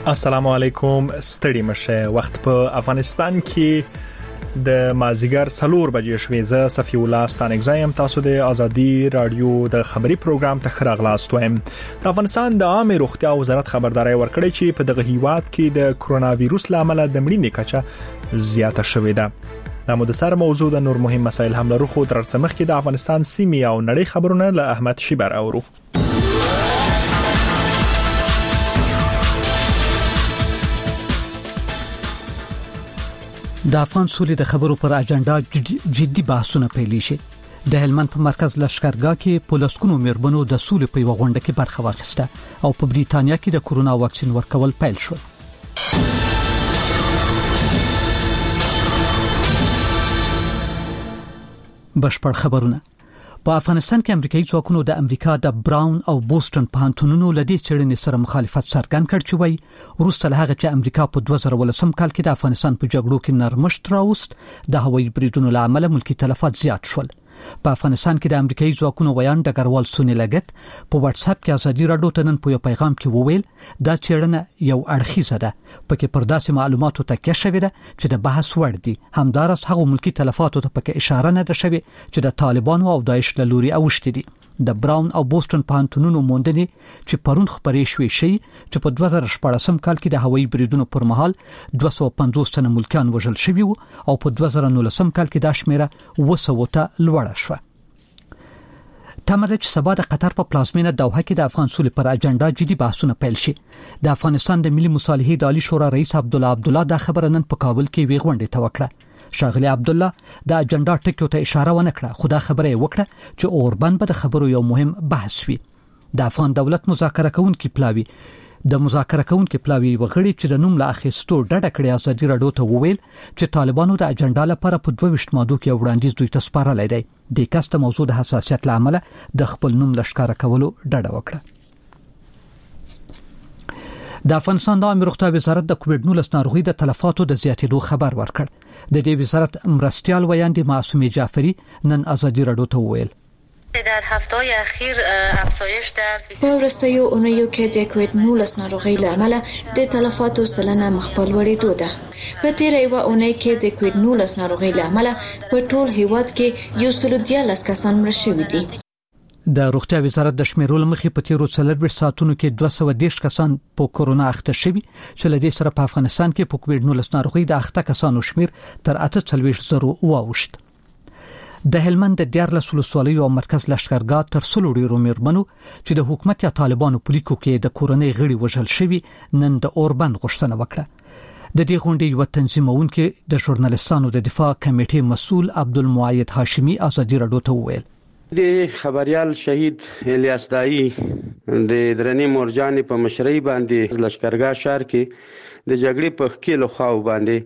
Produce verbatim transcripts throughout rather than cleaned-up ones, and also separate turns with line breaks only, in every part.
السلام علیکم. ستړي مشه. وخت په افغانستان کې د مازیګر څلور بجې شوې. زه صفی الله ستانګزایم. تاسو د ازادي رادیو د خبري پروګرام ته خراغلاست وایم. د افغانستان د عامه روغتیا وزارت خبرداري ورکړې چې په دغه هیواد کې د کرونا وایروس لامل د مړینې کچه زیاته شوې ده. د مدسر موضوع د نور مهم مسایل هم لرو، خو ترڅمخ کې د افغانستان سیمې او نړۍ خبرونه له احمد شیبر اورو.
د افغان سولې د خبرو پر اجنډا جدي بحثونه پیلې شي. د هلمند په مرکز لشکرګاه کې پولیسونو مېرمنو د سولې په وغونډه کې برخه واخیسته او په بریټانیا کې د کورونا واکسین ورکول پیل شو. بشپړ خبرونه. په افغانستان کې امریکایي ځواکونو د امریکا د براون او بوسټن پوهنتونونو لدې څېړنې سره مخالفت څرګند کړ چې وایي وروسته له هغه چې امریکا په دوه زره ولسم کال کې د افغانستان په جګړو کې نرمښت راوست، د هوایي بریدونو له امله ملکی تلفات زیات شول. په افغانستان کې د امریکایي ځواکونو ویان ډګروال سونی لګت په واتس اپ کې ازادي رادیو ته نن په یو پیغام کې وویل دا څېړنه یو اړخیزه ده، پکې پر داسې معلوماتو تکیه شوې ده چې د بحث وړ دي. همدارس هغه ملکی تلفاتو ته پکې اشاره نه ده شوې چې د طالبانو او داعش له لوري اوښتې دي. د براون او بوسټن پوهنتونونو موندنې چې پرون خبرې شوې شي چې په دوه زره شپږم کال کې د هوایي بریدونو پر مهال دوه سوه پنځوس تنه ملکیان وژل شوي وو او په دوه زره نولسم کال کې دا شمیره اوه سوه ته لوړه شوه. تمره چې سبا د قطر په پلازمینه دوحه کې د افغان سولې پر اجنډا جدي بحثونه پیل شي. د افغانستان د ملي مصالحې د عالی شورا رئیس عبدالله عبدالله دا خبره نن په کابل کې وی غونډه ته وکړه. شاغلی عبدالله د اجنډا ټکیو ته اشاره ونه کړه، خو دا خبره یې وکړه چې اوربند به د خبرو یو مهم بحث وي. د افغان دولت مذاکره کوونکي پلاوی د مذاکره کوونکي پلاوی وغړي چې د نوم له اخیستو ډډه کړې ازادي رادیو ته وویل چې طالبانو د اجنډا لپاره په دوه ویشت مادو کې وړاندیز دوی ته سپارلی دی. د کاست موضوع د حساسیت له امله د خپل نوم لښکاره کولو ډډه وکړه. د افغانستان د عامه روغتیا وزارت د کووډ نولس ناروغي د تلفاتو د زیاتېدو خبر ورکړ. د دې وزارت مرستيال ویاندې معصومه جعفری نن ازادي رادیو ته وویل
در هفته‌های اخیر افزایش در
په ورستیو اونیو کې د کووډ نولس ناروغي له امله د تلفاتو سلنه مخبل وړېدو ده. په تیر یو اونۍ کې د کووډ نولس ناروغي له امله په ټول هیواد کې یو سل دیارلس کسان مړه شوي دي.
د روغتیا وزارت د شمیرول مخې په تیرو څلور ساعتونو کې دوه سوه دېرش کسان په کورونا اخته شوي چې له دې سره په افغانستان کې په کووډ نولس ناروغي د اخته کسانو شمیر تر اته څلوېښت زرو واوښت. د هلمند د دیارلس ولسوالیو او مرکز لشکرګاه تر سلو ډیرو مېرمنو چې د حکومت یا طالبانو په لیکو کې د کورونی غړي وژل شوي نن د اوربند غوښتنه وکړه. د دې غونډې یو تنظیمونکي د ژورنالیستانو د دفاع کمیټې مسؤل عبدالمعید هاشمی ازادي رادیو ته وویل
د خبريال شهید الیاس دایی د درنې مورجان په مشرۍ باندې لشکرګاه شهر کې د جګړې په خېلو خاو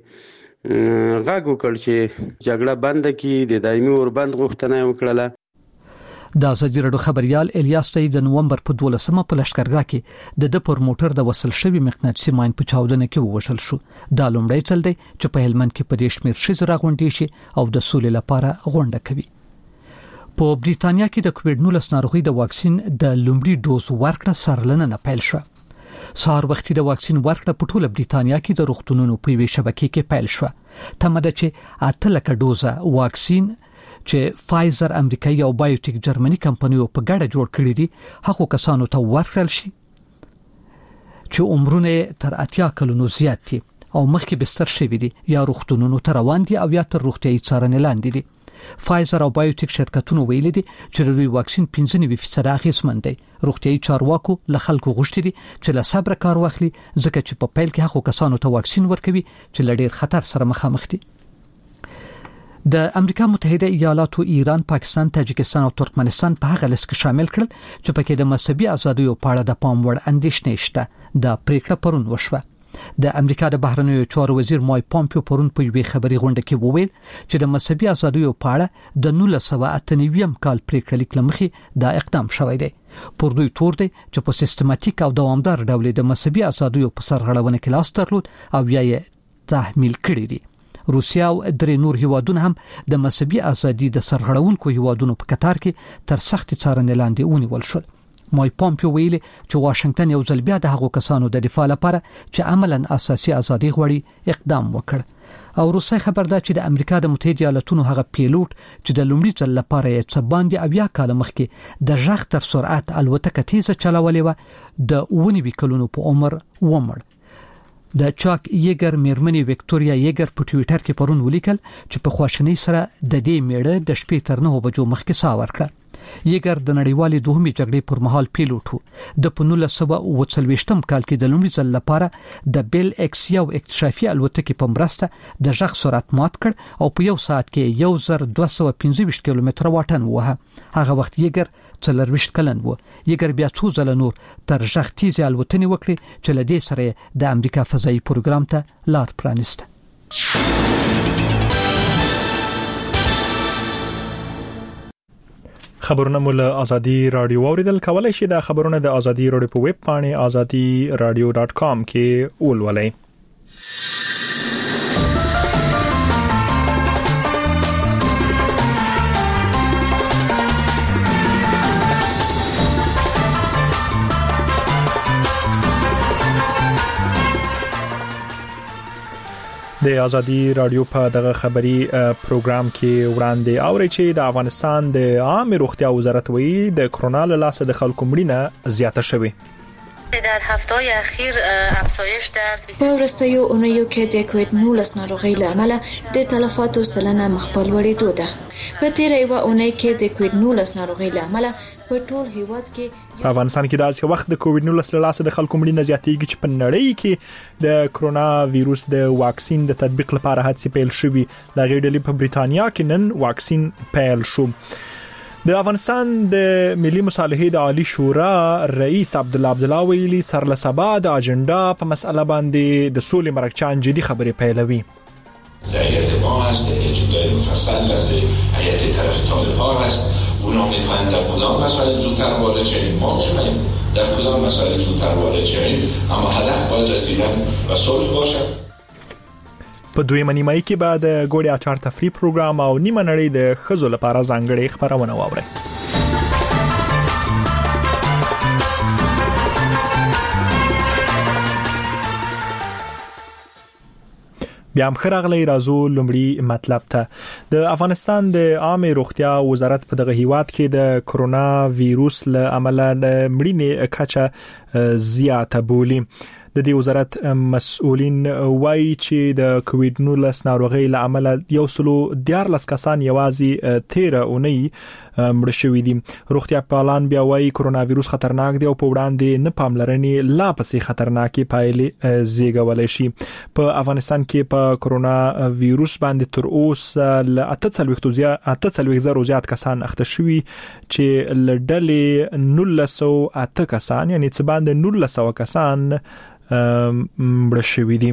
باندې غاګو کړ چې جګړه بند کړي، د دایمي اوربند غوښتنه وکړه.
د ازادي رادیو خبريال الیاس دایی د نومبر په دولسمه په لشکرګاه کې د د پر موټر د وصل شوی مقناطیسي ماین په چاودنه کې ووژل شو. دا لومړی ځل دی چې په هلمند کې په دې شمیر شې زرا غونډې شي او د سولې لپاره غونډه کوي. په بریټانیا کې د کووډ نولس ناروغي د واکسین د لومړي ډوز ورکړه سرلنه پیل شو. سهار وختي د واکسین ورکړه په ټوله بریټانیا کې د روغتونونو په وی شبکې کې پیل شو. تمه ده چې اته لک ډوزه واکسین چې فایزر امریکایي او بایوټیک جرمني کمپنیو په ګډه جوړ کړی دي هغه کسانو ته ورکړل شي چې عمرونه تر اتیا کلونو زیات دي او مخکې بستر شوي دي یا روغتونونو ته روان دي او یا تر روغتیايي څارنې لاندې دي. فایزر او بایوټیک شرکتونو ویل دي چې دوی واکسین پنځه نوي فیصد اغیزمن دی. روغتیايي چارواکو له خلکو غوښتي دي چې له صبر کار واخلي ځکه چې په پیل کې هغه کسانو ته واکسین ورکوي چې له ډیر خطر سره مخامخ دي. د امریکا متحده ایالاتو ایران، پاکستان، تاجکستان او ترکمنستان په هغه لیست کې شامل کړل چې پکې د مذهبي ازادیو په اړه د پام وړ اندېښنې شته. د پریکړه پرون وشوه. د امریکا د بهرنیو چارو وزیر مایک پومپیو پرون په یوې خبري غونډه کې وویل چې د مذهبي ازادیو په اړه د نولس سوه اته نوي کال پریکړه لیک لمخې دا اقدام شوی دی. پر دوی تور دی چې په سیستماتیک او دوامدار ډول د مذهبي ازادیو په سرغړونه کې لاس درلود او بیا یې تحمیل کړی دی. روسیا او درې نور هیوادونه هم د مذهبي ازادي د سرغړونکو هیوادونو په کتار کې تر سخت څارنې لاندې ونیول شول. مای پومپیو ویلي چې واشنگټن یو ځل بیا د هغو کسانو د دفاع لپاره چې عملاً اساسي ازادي غواړي اقدام وکړ او روسي خبر ده چې د امریکا د متحده ایالاتونو هغه پیلوټ چې د لومړي ځل لپاره یې څه باندې اویا کال مخکې د ژغ تر سرعت الوتکه تیزه چلولې و د ونی کلونو په عمر ومړ. د چاک یګر میرمنې وکټوریا یګر په ټوئیټر کې پرون ولیکل چې په خواشنۍ سره د دې میړه د شپې تر نه بجو مخکې سا ورکړه. یګر د نړیوالې دوهمې جګړې پر مهال پیلوټ و. د په نولس سوه اوه څلوېښتم کال کې د لومړي ځل لپاره د بیل ایکس یو اکتشافي الوتکې په مرسته د ژغ سرعت مات کړ او په یو ساعت کې یو زر دوه سوه پنځه ویشت کیلومتره واټن ووهه. هغه وخت یګر څلرويشت کلن و. یګر بیا څو ځله نور تر ژغ تیزه الوتنې وکړي چې له دې سره د امریکا فضایي پروګرام ته لار پرانیسته.
خبرونه مول ازادي رادیو اوریدل کولای شي. د خبرونه د ازادي رادیو په ویب پاڼه ازادي رادیو ډاټ کام کې ولولئ. د ازادي رادیو په دغه خبري پروګرام کې وړاندې اوري چې د افغانستان د عامه روغتیا وزارت وایي د کرونا له لاسه د خلکو مړینه زیاته شوې.
در هفته‌های اخیر افزایش در
په ورستیو اونیو کې د کووید نولس ناروغۍ له امله د تلفاتو سلنه مخ په لوړېدو ده. په تیره یو اونۍ کې د کووید نولس ناروغۍ له امله په ټول هیواد کې
په افغانستان کې داسې وخت د کووید نولس له لاسه د خلکو مړینه زیاتېږي چې په نړۍ کې د کرونا وایروس د واکسین د تطبیق لپاره هڅې پیل شوې. د غېډلې په بریتانیا کې نن واکسین پیل شو. د افغانستان د ملي مصالحې د عالی شورا رئیس عبد الله عبد الله ویلي سر له سبا د اجنډا په مسأله باندې د سولې مرکچان جدي خبرې پیلوي.
ضعیت ما هست اجرای مفصل از هیئت طرف طالب‌ها هست. اونا میخواین در کدام مسائل زودتر وارد شویم، ما میخوایم در کدام مسائل زودتر وارد شویم، اما هدف باید رسیدن و صلح باشد.
په دویمه نیمایي کې بعد ګوړې اچار تفریح پروګرام او نیمه نړۍ د خزو لپاره ځانګړې خبرونه واوري. بیا هم خراغلی رازو لومړی مطلب ته. د افغانستان د عامه روغتیا وزارت په دغه هیواد کې د کرونا وایروس له امله مړینې کچه زیاته بولی. د دې وزارت مسؤلین وایي چې د کووید نولس ناروغۍ له امله یو سلو دیارلس کسان یوازې تیره اونۍ مړ شوي دي. روغتیا پالان بیا وایي کرونا وایروس خطرناک دی او په وړاندې نه پاملرنې لا پسې خطرناکې پایلې زیږولای شي. په افغانستان کې په کرونا وایروس باندې تر اوسه ل اته څلوېښت زره زیات کسان اخته شوي چې ل ډلې نولس سوه اته کسان یعنی څه باندې نولس سوه کسان مړ شوي دي.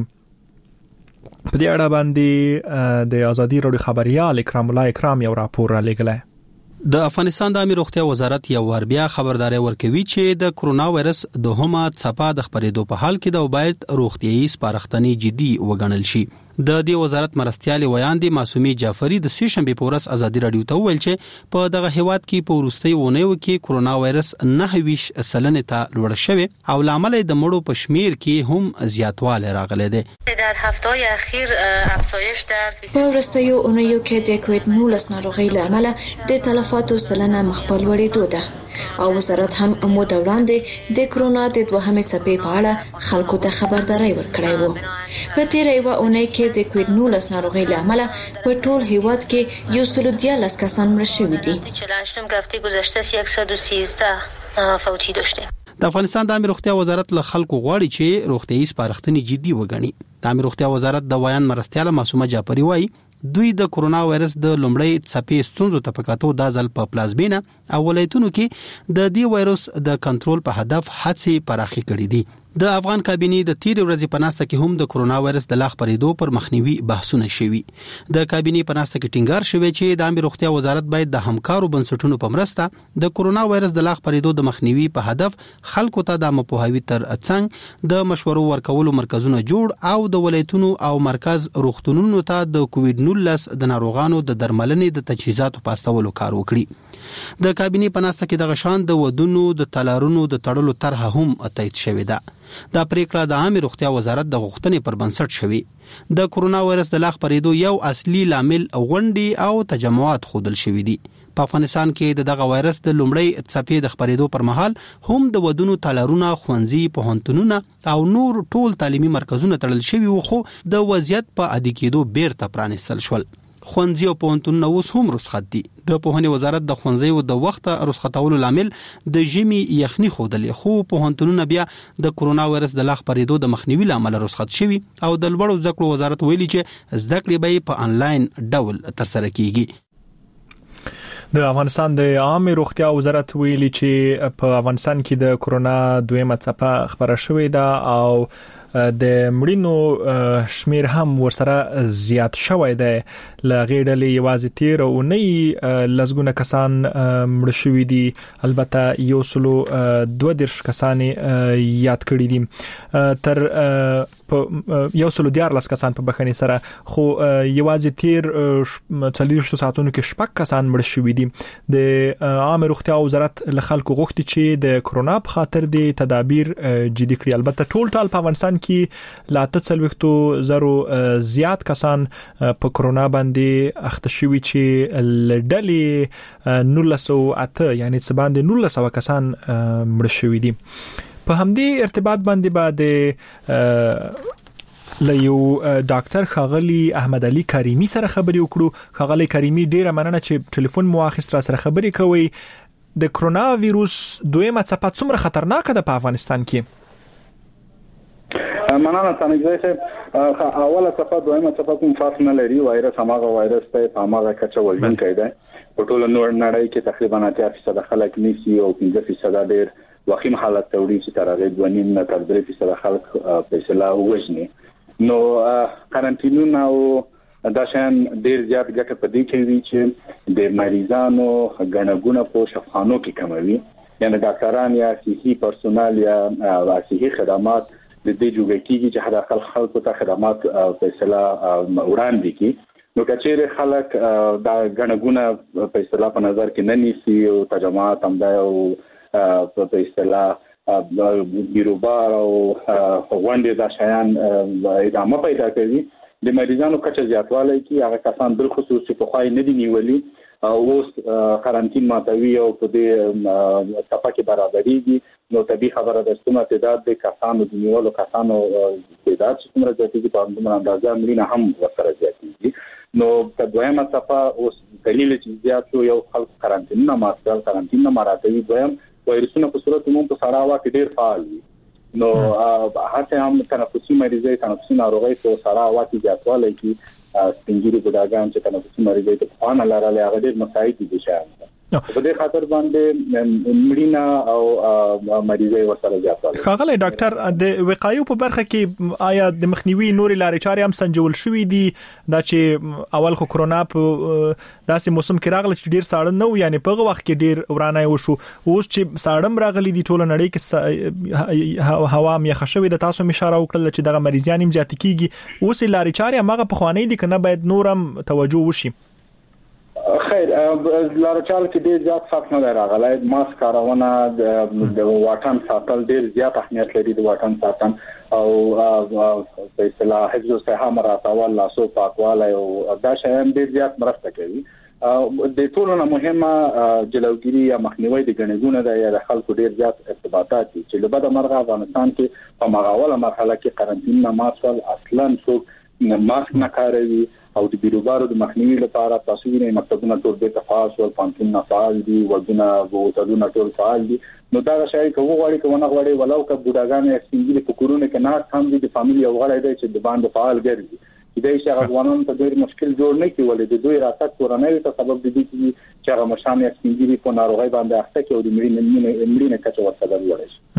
په دې اړه باندې د ازادي رادیو خبريال اکرام الله اکرام یو راپور را لګلای.
د افغانستان د عامه روغتیا وزارت یو ور بیا خبرداري ورکوي چې د کرونا وایرس دوهمه څپه د خپرېدو په حال کې د باید روغتيایي سپارښتنې جدي وګڼل شي. د دې وزارت مرستيالي ویاندې معصومي جعفری د سې شنبه په ورځ ازادي رادیو ته ویل چې په دغه هیواد کې په ورستۍ ونیو کې کرونا وایرس نه ویش سلنه ته لوړ شوی او لامل د مړو په شمیر کې هم زیاتوالی راغلی دی.
در هفته‌های اخیر افزایش در
په ورستیو اونیو کې د کووید نولس ناروغۍ له امله د تلفاتو سلنه مخ په لوړېدو ده او وزارت هم امود وړاندې د کرونا د دوهمې څپې په اړه خلکو ته خبرداري ورکړې وو. په تیره یو اونۍ کې د کووید نولس ناروغۍ له امله په ټول هیواد کې یو سل دیارلس کسان مړ شوي دي.
چهل و هشت هفته گذشته صد و سیزده فوتی داشته.
د افغانستان د عامه روغتیا وزارت له خلکو غواړي چې روغتيایي سپارښتنې جدي وګڼي. د عامه روغتیا وزارت د ویان مرستياله معصومه جعفری وایي دوی د کرونا وایرس د لومړی څپې ستونزو ته پکاتو د ځل په پلازمینه او ولایتونو کې د دې وایرس د کنټرول په هدف هڅې پراخې کړې دي. د افغان کابینې د تیر ورځې په ناسته کې هم د کرونا وایرس د لا خپرېدو پر مخنیوي بحثونه شوي. د کابینې په ناسته کې ټینګار شوی چې د عامه روغتیا وزارت باید د همکارو بنسټونو په مرسته د کرونا وایرس د لا خپرېدو د مخنیوي په هدف خلکو ته د مپوهاوي تر څنګ د مشورو ورکولو مرکزونه جوړ او د ولایتونو او مرکز روغتونونو ته د کووډ نولس د ناروغانو د درملنې د تجهیزاتو پاستولو کار وکړي. د کابینې په ناسته کې د غشان د ودونو د تلارونو د تړلو طرحه هم تایید شوې ده. دا پریکړه د عامه روغتیا وزارت د غوښتنې پر بنسټ شوې. د کرونا وایرس د لا خپرېدو یو اصلي لامل غونډې او تجمعات ښودل شوي دي. په افغانستان کې د دغه وایرس د لومړۍ څپې د خپرېدو پر مهال هم د ودونو تالارونه، ښوونځي، پوهنتونونه او نور ټول تعلیمي مرکزونه تړل شوي وو، خو د وضعیت په عادي کېدو بیرته پرانیستل شول. ښوونځي او پوهنتونونه اوس هم رخصت دي. د پوهنې وزارت د ښوونځیو د وخت رخصتولو لامل د ژمي یخني ښودلې، خو پوهنتونونه بیا د کرونا وایرس د لا خپرېدو د مخنیوي لامل رخصت شوي او د لوړو زده کړو وزارت ویلي چې زده کړې به په انلاین ډول ترسره کیږي.
د افغانستان د عامه روغتیا وزارت ویلي چې په افغانستان کې د کرونا دویمه څپه خبره شوې ده او د مړینو شمیر هم ورسره زیات شوی دی. لغې ډلې یوازې تیر او نه لزګونه کسان مړ شوي دي، البته یو سلو دوه دیرش کسان یاد کړي دي، تر یو سلو دیارلس کسان په بخښنې سره، خو یوازې تیر څلوېښت ساعتونو کې شپږ کسان مړ شوي دي. د عامه روغتیا وزارت له خلکو غوښتي چې د کرونا په خاطر د تدابیر جدي کړي. البته ټول ټال په افغانستان کې لا تڅلوختو زرو زیات کسان په کرونا باندې اخته شوي چې لډلې نولس او اته یعنی څه باندې نولس او کسان مړ شوي دي. په همدې ارتباط باندې بعد لیو ډاکټر خاغلی احمد علي کریمی سره خبري وکړو. خاغلی کریمی ډیره مننه چې ټلیفون مو اخیست را سره خبري کوي. د کرونا وایروس دویمه څپه څومره خطرناکه ده په افغانستان کې؟
مننه تنګځای صاحب. اوله څپه دویمه څپه کوم فرق نه لري. وایرس هماغه وایرس ته په هماغه کچه وژونکی دی. په ټول نور نړۍ کې تقریبا اتیا فیصد خلک نیسي او پنځه فیصد ډېر وخیم حالت ته وړي چې تر هغه دوه نیم نه تر درې فیصد خلک په اصطلاح وژني. نو کارانتینونه او دا شان ډېر زیات ګټه په دې کوي چې د مریضانو غنګونه په شفاخانو کې کموي. یعنی ډاکټران یا صحي پرسونل یا صحي خدمات د دې جوړ کیږي چې هدا خلکو ته خدمات په اصطلاح وړاندې کی. نو کچېره خلک دا غنګونه په اصطلاح په نظر کې نه نیسي او تجمعات هم دا او په اصطلاح بیروبار او غونډې دا شیان ادامه پیدا کوي. د مریضانو کچه زیاتوالی کی هغه کسان بل خصوصي په خوای نه دی نیولي او اوس کارانتین ماتوي او په دې صفه کې برابرېږي. نو طبي خبره ده چې تعداد د کسانو د نیولو کسانو تعداد چې څومره زیاتېږي په همدومره اندازه مړینه هم ورسره زیاتېږي. نو په دویمه صفه اوس دلیل چې زیات شو یو خلک کارانتین نه ماتول کارانتین نه مراته دویم وایرسونه په صورت عموم په سراوا کې ډېر فعال دي. نو هڅه هم تنفسي مریضۍ تنفسي ناروغۍ په سراوا کې زیاتوالی کې سپینګیری بډاګان چې تنفسي مریضۍ ته خوانه لرله هغه ډېر مساعد دي شاید. په دې خاطر باندې مړینه او مریضۍ ورسره زیاتوالی.
خاغلی ډاکټر د وقایو په برخه کې آیا د مخنیوي نورې لارې چارې هم سنجول شوې دي؟ دا چې اول خو کرونا په داسې موسم کې راغله چې ډیر ساړه نه و، یعنی په هغه وخت کې ډیر ورانه وشو. اوس چې ساړم راغلي دي ټول نړۍ کې هوا هم یخه شوې ده. تاسو هم اشاره وکړه چې دغه مریضان هم زیات کیږي. اوس لارې چارې هغه په خوانی دي کنه باید نورم توجه وشي؟
خیر لاره چال کې ډیر زیات فرق نه راغلی. ماسک کارونه د واټن ساتل ډیر زیات اهمیت لري. د واټن ساتل او په اصطلاح حفظ الصحه مراعاتول لاسو پاکوالی او دا شیان ډیر زیات مرسته کوي. د ټولو نه مهمه جلوګیری یا مخنیوي د غنګونه د یا خلکو ډیر زیات ارتباطات دي چې له بده مرغه افغانستان کې په مغاوله مرحله کې قرنطین نه ماسول اصلا څوک ماسک نه کاروي او د بیروبارو د مخنیوي لپاره تاسو وینئ مکتبونه ټول به تفاصیل او پانتون فعال دي، ودونه ووتلونه ټول فعال دي. نو دا شای کوو غواړي کوونه غواړي ولو که بوډاګان اکسنګي په کورونه کې نه هم دي فاميلي او غړي دی چې د باندې فعال ګرځي. دې چې هغه افغانان ته ډېر مشکل جوړ نه کیول دي. دوی راتګ کورنۍ ته سبب دي چې هغه مشامې اکسنګي په ناروغي باندې اخته کې او د مړینې مړینې کچه ورسره لوړ شي.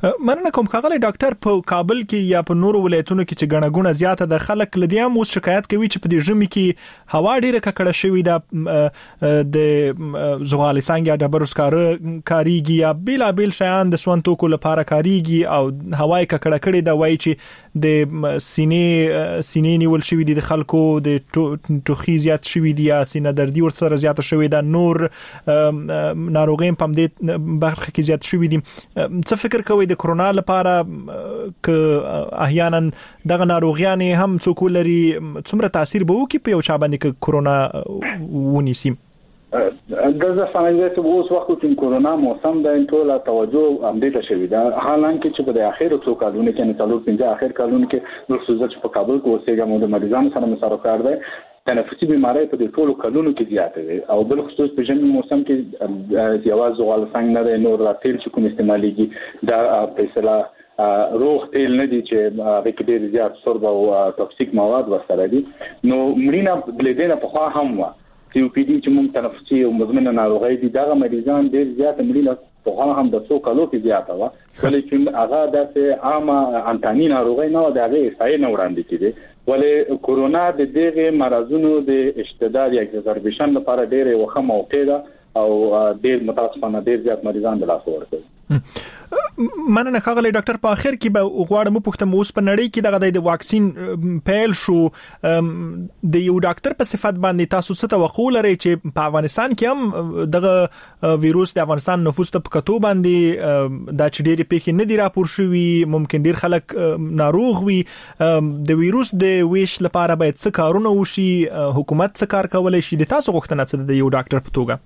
مننه کوم ښاغلی ډاکټر په کابل کې یا په نورو ولایتونو کې چې ګڼه ګوڼه زیاته د خلک لدی هم اوس شکایت کوي چې په دې ژمي کې هوا ډیره ککړه شوې ده د زغال څنګه د برسکاره کاریږي یا بیل بیل شیان د سون توکو لپاره کاریږي او هواي ککړه کړي دا وایي چې د سینې سینې نیول شوې دي د خلکو د ټوخي زیات شوې دي یا سینه دردي ورسره زیاته شوې ده نور ناروغي په دې برخه کې زیات شوې دي څه فکر کوي د کرونا لپاره ک احیانا دغه ناروغیان هم څوک لري څومره تاثیر به وکړي په یو چا باندې ک کرونا ونیسي
دغه څنګه چې اوس وخت کې کرونا موسم د ټول توجه امدې شوی دا حالانکه چې په اخر څو کالونو کې نه څلور پنځه اخر کالونو کې د سوزش په کابل کې اوسېګم د مریضانو سره مسافر کار دی تنفسي بیماری په دې ټولو کلونو کې زیاته وي او بل خصوص په ژمي موسم کې یوازې زغال څنګه نه دی نور راتل چې کوم استعماليږي دا په اصطلاح روغ تیل نه دي چې هغه کې ډېر زیات سرب او ټاکسیک مواد ورسره دي نو مړینه بلیدنه په خوا هم وا سی او پی ډي چې موږ تنفسي او مزمنه ناروغي دي دا مریضان ډېر زیات مړینه په خوا هم د څو کالو کې زیاته وا ولیکن هغه د عامه انتاني ناروغي نه د هغه ځای نه وړاندې کیږي ولې کورونا د دغه مرزونو د اشتداد یا اگزربیشن لپاره ډېر وخت موقع ده او ډېر متاسفانه ډېر زیات مریضان د لاس ورکوي
مننه ښاغلی ډاکټر په اخر کې به غواړم پوښتنه اوس په نړۍ کې دغه د واکسین پیل شو د یو ډاکټر په صفت باندې تاسو څه توقع لرئ چې په افغانستان کې هم دغه وایروس د افغانستان نفوس ته په کتو باندې دا چې ډېری پیښې نه دي راپور شوي ممکن ډېر خلک ناروغ وي د وایروس د ویش لپاره باید څه کارونه وشي حکومت څه کار کولای شي د تاسو غوښتنه څه د یو ډاکټر په توګه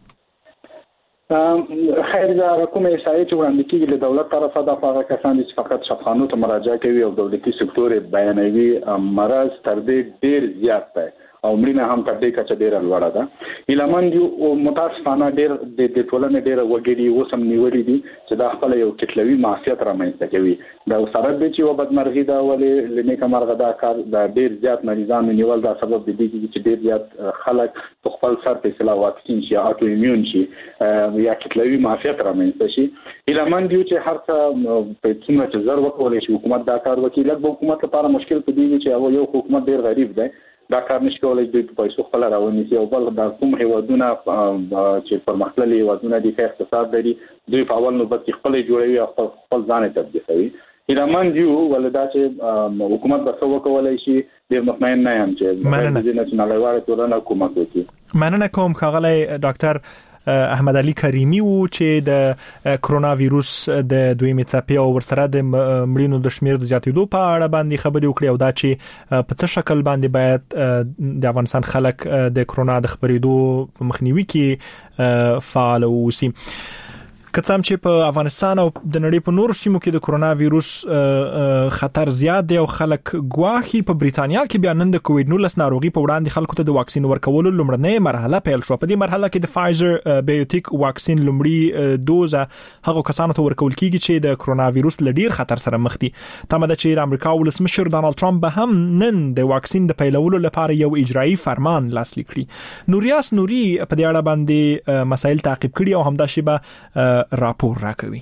خیر دا کومه ځای چې وړاندې کیږي له دولت طرفه د هغه کسان چې فقط شفاخانو ته مراجعه کوي او دولتي سکتور بیانوي مرز تر دې ډیر زیات دی او مړینه هم تر دې کچه ډیره لوړه ده ایلمن یو متاسفانه ډیر د ټولنې ډیره وګړي وسم نیولې دي چې دا خپل یو کتلوي معافیت رامنځته کوي دا سره د چې و بدمرغي دا ولې لنیکه مرغه دا کار دا ډیر زیات مریضان نیول دا سبب دی چې ډیر زیات خلک په خپل سر په اصطلاح واکسین شي اټو ایمیون شي یا کتلوي معافیت رامنځته شي ایلمن دی چې هر څه په څومره چې زر وکولای شي حکومت دا کار وکړي لکه حکومت لپاره مشکل پدې چې یو حکومت ډیر غریب دی دا کار نشي کولای د پیسو خپل راونیسي او بل د کوم هیوادونه چې پرمختللي هیوادونه دي چې اقتصاد لري دوی په اول نوبت کې خپل جوړوي او خپل ځان تطبیقوي ایرمان دیو ولدا چې حکومت به څه وکولای شي د مطمئن نه یم چې د نېشنل ایوارډ تورنه حکومت وکړي
مننه کوم ښاغلی ډاکټر احمد علي کریمی وو چې د کرونا وایروس د دویمې څپې او ورسره د مړینو د شمیر د زیاتېدو په اړه باندې خبرې وکړې او دا چې په څه شکل باندې باید د افغانستان خلک د کرونا د خبرېدو مخنیوي کې فعال اوسي کڅام چې په افغانستان او د نړۍ په نورو سیمو کې د کرونا وایروس خطر زیات دی او خلک ګواهي په بریتانیا کې بیا نن د کووډ نولس ناروغي په وړاندې خلکو ته د واکسین ورکولو لومړنۍ مرحله پیل شو په دې مرحله کې د فایزر بایوټیک واکسین لومړی دوزه هغه کسانو ته ورکول کیږي چې د کرونا وایروس لډیر خطر سره مخ دي تمه ده چې د امریکا ولسمشر ډانلډ ټرمپ به هم نن د واکسین د پیلولو لپاره یو اجرایی فرمان لاسلیک کړي نوریاس نوري په دې اړه باندې مسایل تعقیب کړي او همدا شی به راپور راکوي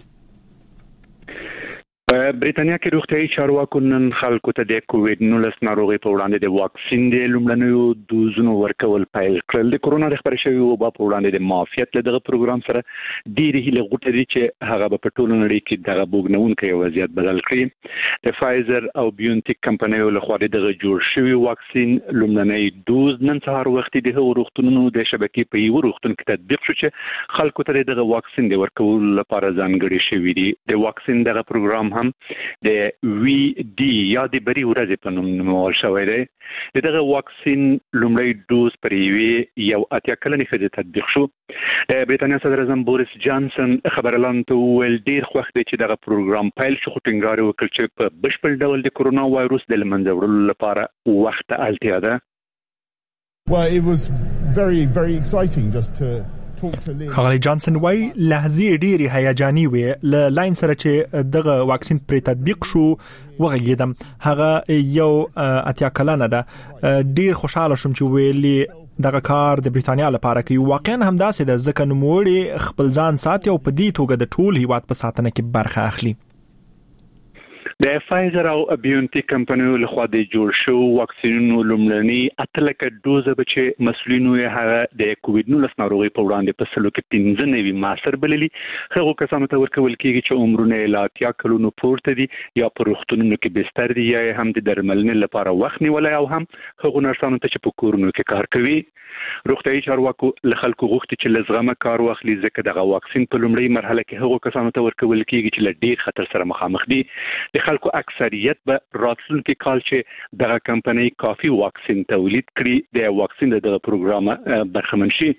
بریتانیا کې روغتیايي چارواکو نن خلکو ته د کووډ نولس ناروغي په وړاندې د واکسین د لومړنیو دوزونو ورکول پیل کړل د کرونا د خبر شوی وبا په وړاندې د معافیت له دغه پروګرام سره ډېری هیله غوټه دي چې هغه په ټولو نړۍ کې دغه بوګنونکو وضعیت بدل کړي د فایزر او بیونټیک کمپنیو له خوا دغه جوړ شوی واکسین لومړنی دوز نن سهار وخت د روغتونونو د شبکې په یو روغتون کې تطبیق شو چې خلکو ته دغه واکسین د ورکول لپاره ځانګړي شوی دي د واکسین دغه پروګرام هم د وی ډی یا د بری ورځې په نوم نومول شوی دی دغه واکسین لومړی دوز پر یو اتیا کلنې ښځې تطبیق شو د بریتانیا صدر اعظم بوریس جانسن خبرلاند ته ویل ډیر خوښ دی چې دغه پروګرام پیل شو خو ټینګار وکړ چې په بشپړ ډول د کرونا وایروس د لمنځه وړلو لپاره وخت اړتیا ده
Well, it was very very exciting just to
خالی جانسن وای لحظه ډیره هیجاني وې ل لاین سره چې دغه واکسین پر تطبیق شو وغږیدم هغه یو اتیا کلنه ده ډیر خوشاله شوم چې ویلي دغه کار د بریتانیا لپاره کوي واقعا هم داسې د ځکه نوموړي خپل ځان ساتي او په دې توګه د ټول هیواد په ساتنه کې برخه اخلي
د فایزر او بیونټیک کمپنیو لخوا د جوړ شو واکسینونو لومړني اتلکه دوزه چې مسؤلینو یې هغه د کووډ نولس ناروغي په وړاندې په سلو کې پنځه نوي ماسر بللي هغه کسانو ته ورکول کېږي چې عمرونه لا اتیا کلونو پورته دي یا په روغتونونو کې بستر دي یا هم د درملنې لپاره وخت نیولای او هم هغه نرسانو ته چې په کورونو کې کار کوي. روغتیايي چارواکو له خلکو غوښتي چې لزغمه کار واخلي ځکه دغه واکسین په لومړی مرحله کې هغه کسانو ته ورکول کېږي چې له ډیر خطر سره مخامخ دي. د خلکو اکثریت به راتلونکي کال چې دغه کمپنۍ کافي واکسین تولید کړي د واکسین د پروګرام برخمن شي.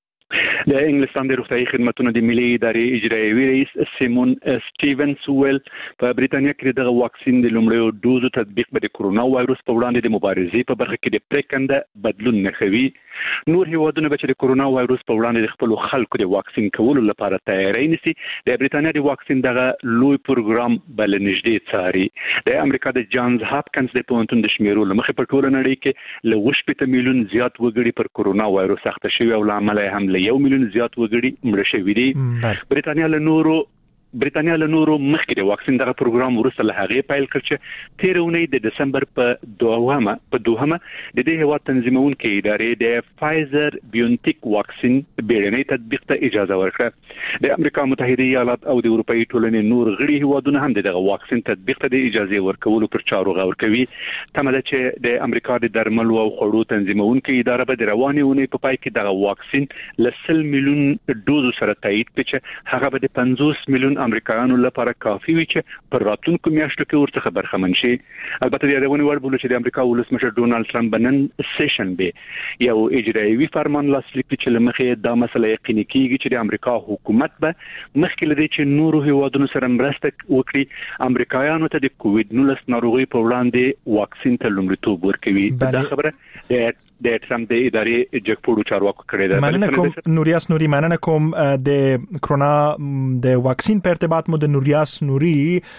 د انګلستان د روغتیايي خدماتو د ملي ادارې اجرایوي رئیس سیمون سټیونز ویل په بریټانیا کې دغه واکسین د لومړیو دوزو تطبیق به د کورونا وایروس په وړاندې د مبارزې په برخه کې د پریکنده بدلون نه کوي. نور هیوادونه به چې د کورونا وایروس په وړاندې د خپل خلکو د واکسین کولو لپاره تیاری نیسي د بریټانیا د واکسین دغه لوی پروګرام بل نږدې څاري. د امریکا د جانز هاپکنز د پوهنتون د شمیرو لمخې په ټوله نړۍ کې له وشپته میلیون زیات وګړي پر کورونا وایروس اخته شوي او لامل هم یو میلیون زیات وګړي مړه شوي دي. بریټانیا له نورو بریټانیا له نورو مخکې د واکسین دغه پروګرام وروسته له هغې پیل کړ چې تیر اونۍ د دسمبر په دوهمه په دوهمه د دې هیواد تنظیمونکو ادارې د فایزر بیونټیک واکسین بیړنۍ تطبیق ته اجازه ورکړه. د امریکا متحده ایالات او د اروپאי ټولنې نور غړي هیوادونه هم دغه واکسین تطبیق ته د اجازه ورکولو پر چارو غور کوي. تمه ده چې د امریکا د درملو او خوړو تنظیمونکو اداره به د روانې اونۍ په پای کې دغه واکسین له سل میلیون دوزو سره تایید کړي چې هغه به د پنځوس میلیون امریکایانو لپاره کافي وي چې پر راتلونکو میاشتو کې ورڅخه برخمن شي. البته د یادونې وړ بوله چې د امریکا ولسمشر ډونالد ټرمپ بنن سیشن به یو اجرایوي فرمان لاسلیک چې لمخې دا مسله یقیني کیږي چې د امریکا حکومت به مخکې لدی چې نورو هیوادونو سره مرسته وکړي امریکایانو ته د کووډ نولس ناروغي په وړاندې واکسین ته لومړیتوب ورکوي. دا خبره د ټرمپ د ادارې جګپوړو چارواکو کړې ده.
مننه کوم نوریاس نوري، مننه کوم د کرونا د واکسین په ارتباط مو د نوریاس نوري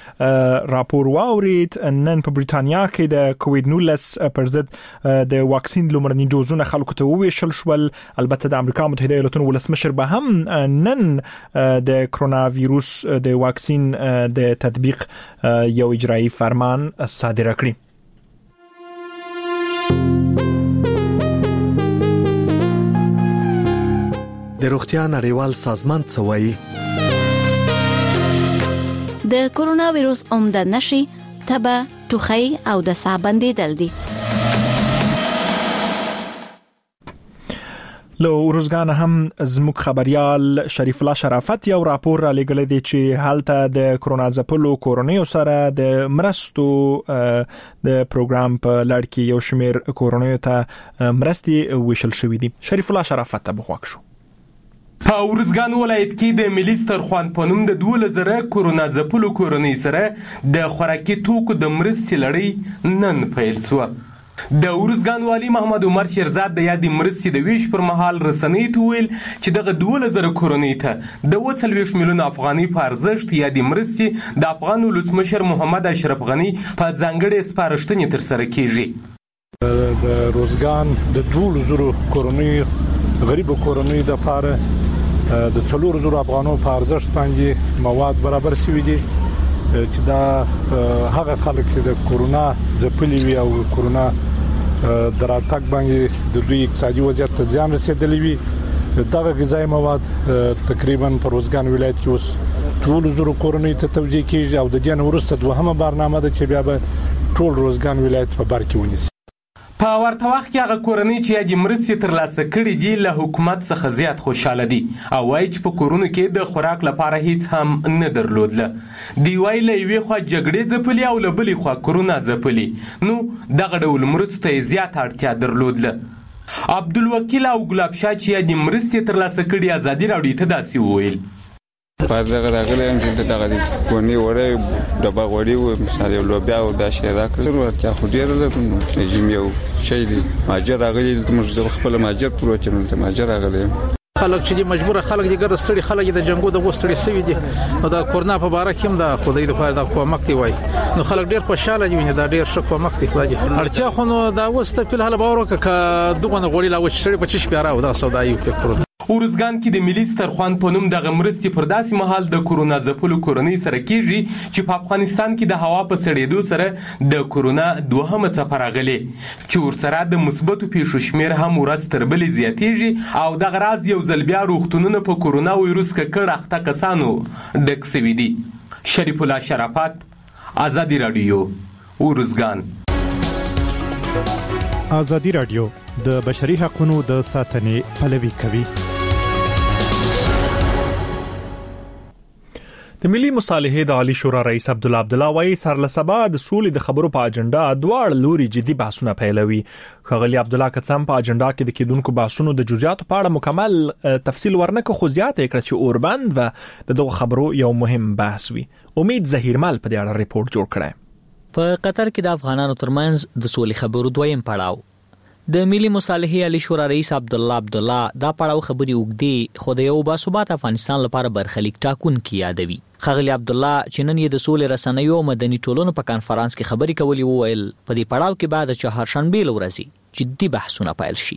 راپور واورید. نن په بریټانیا کې د کووډ نولس پر ضد د واکسین لومړني ډوزونه خلکو ته وویشل شول. البته د امریکا متحده ایالاتونو ولسمشر به هم نن د کرونا وایروس د واکسین د تطبیق یو اجرایی فرمان صادر کړی.
د روغتیا نړیوال سازمان څه وایي؟
د کورونا وایروس عمده نشي تبه، ټوخی او د ساه بندیدل دي.
لو ورزګان هم زموږ خبريال شریف الله شرافت یو راپور را لګل دی چې حالت د کرونا ځپلو کورونیو سره د مرستو د پروګرام په لړ کې یو شمیر کورونیو ته مرستي وشل شوې دي. شریف الله شرافت ته بخښ شو.
په ورزګان ولایت کې د ملي سترخوان په نوم د دوه زره کورونا ځپلو کورنۍ سره د خوراکي توکو د مرستې لړۍ نن پیل شو. د ورزګان والی محمد عمر شیرزاد د یادې مرستې د ویش پر مهال رسنۍ ته ویل چې دغه دوه زره کورنۍ ته د وڅلويش میلیون افغاني په ارزښت یادې مرستې د افغان ولسمشر محمد اشرف غنی په ځانګړي سپارښتنې تر سره کیږي.
د روزګان د دوه زره کورنۍ غریب کورنۍ د لپاره د څلور زره افغانو په ارزښت باندې مواد برابر شوي دي چې دا هغه خلک چې د کورونا ځپلي وي او کورونا دراتک باندې د دوی اقتصادي وضعیت ته ځان رسیدلی وي. دغه غذایی مواد تقریبا په روزګان ولایت کې اوس ټول زره کورنۍ ته توجیه کیږي او د دې وروسته دوهمه برنامه ده چې بیا به ټول روزګان ولایت په بر کې ونیسي.
په ورته وخت کې هغه کورنۍ چې د مرستې ترلاسه کړې دي له حکومت څخه زیات خوشاله دي او وايي چې په کورونو کې د خوراک لپاره هیڅ هم نه درلودله. دی وايي له یوې خوا جګړې ځپلي او له بلې خوا کرونا ځپلي، نو دغه ډول مرستو ته زیات اړتیا درلودله. عبدالوکیل او ګلاب شاه چې د مرستې ترلاسه کړې ازادي راډیو ته داسې وویل.
پاره راغلی هم چې دغه د کونی وړه د باغوړي او مثال یو لوبیا او د شیرا کړو ورته خو ډیر له جیم یو شی دی ماجر راغلی د موږ خپل ماجر پروچنل ته ماجر راغلی
خلک چې مجبور خلک دي ګر ستړي خلک د جنگو د وستړي سوي دي نو د کورونا په اړه کوم د خدای د پاره د کومک دی وای نو خلک ډیر خوشاله دي دا ډیر ښه کومک دی خدای اړتیا خو نو دا وسته په حال باور وکړه دغه غوړي لا وچ سړي په چش پیاره او دا سودایي په کورونا
ارزګان کې د ملي سترخوان په نوم دغه مرستې پر داسې مهال د کورونا ځپلو کورنۍ سره کیږي چې په افغانستان کې د هوا په سړېدو سره د کورونا دوهمه څپه راغلې چې ورسره د مثبتو پیښو شمېر هم ورځ تر بلې زیاتېږي او دغه راز یو ځل بیا روغتونونه په کورونا وایروس ککړ اخته کسانو ډک سوي دي. شریف الله شرافت، آزادی رادیو، ارزګان.
آزادی رادیو د بشري حقوقو د ساتنې پلوي کوي.
د ملي مصالحې د عالی شورا رئیس عبد الله عبد الله وايي سرلسبا د سولې د خبرو په اجنډا دواړه لوري جدي بحثونه پیلوي. خغلی عبد الله کڅم په اجنډا کې د کېدونکو بحثونو د جزئیاتو په اړه مکمل تفصیل ورنکه خو زیاته کړ چې اوربند و دغه خبرو یو مهم بحث وي. امید زهیرمل په دې اړه ریپورت جوړ کړی.
په قطر کې د افغانانو ترمنځ د سولې خبرو دویم پړاو د ملي مصالحې عالی شورا رئیس عبد الله عبد الله دا پړاو خبري وګدي خو د یو باثبات افغانستان لپاره برخلیک ټاکونکي یادوي. خغلی عبد الله چې نن یې د سولې رسنیو مدني ټولنو په کانفرنس کې خبري کولې وویل په دې پړاو کې بعد چې چهارشنبه ورځ جدي بحثونه پیل شي.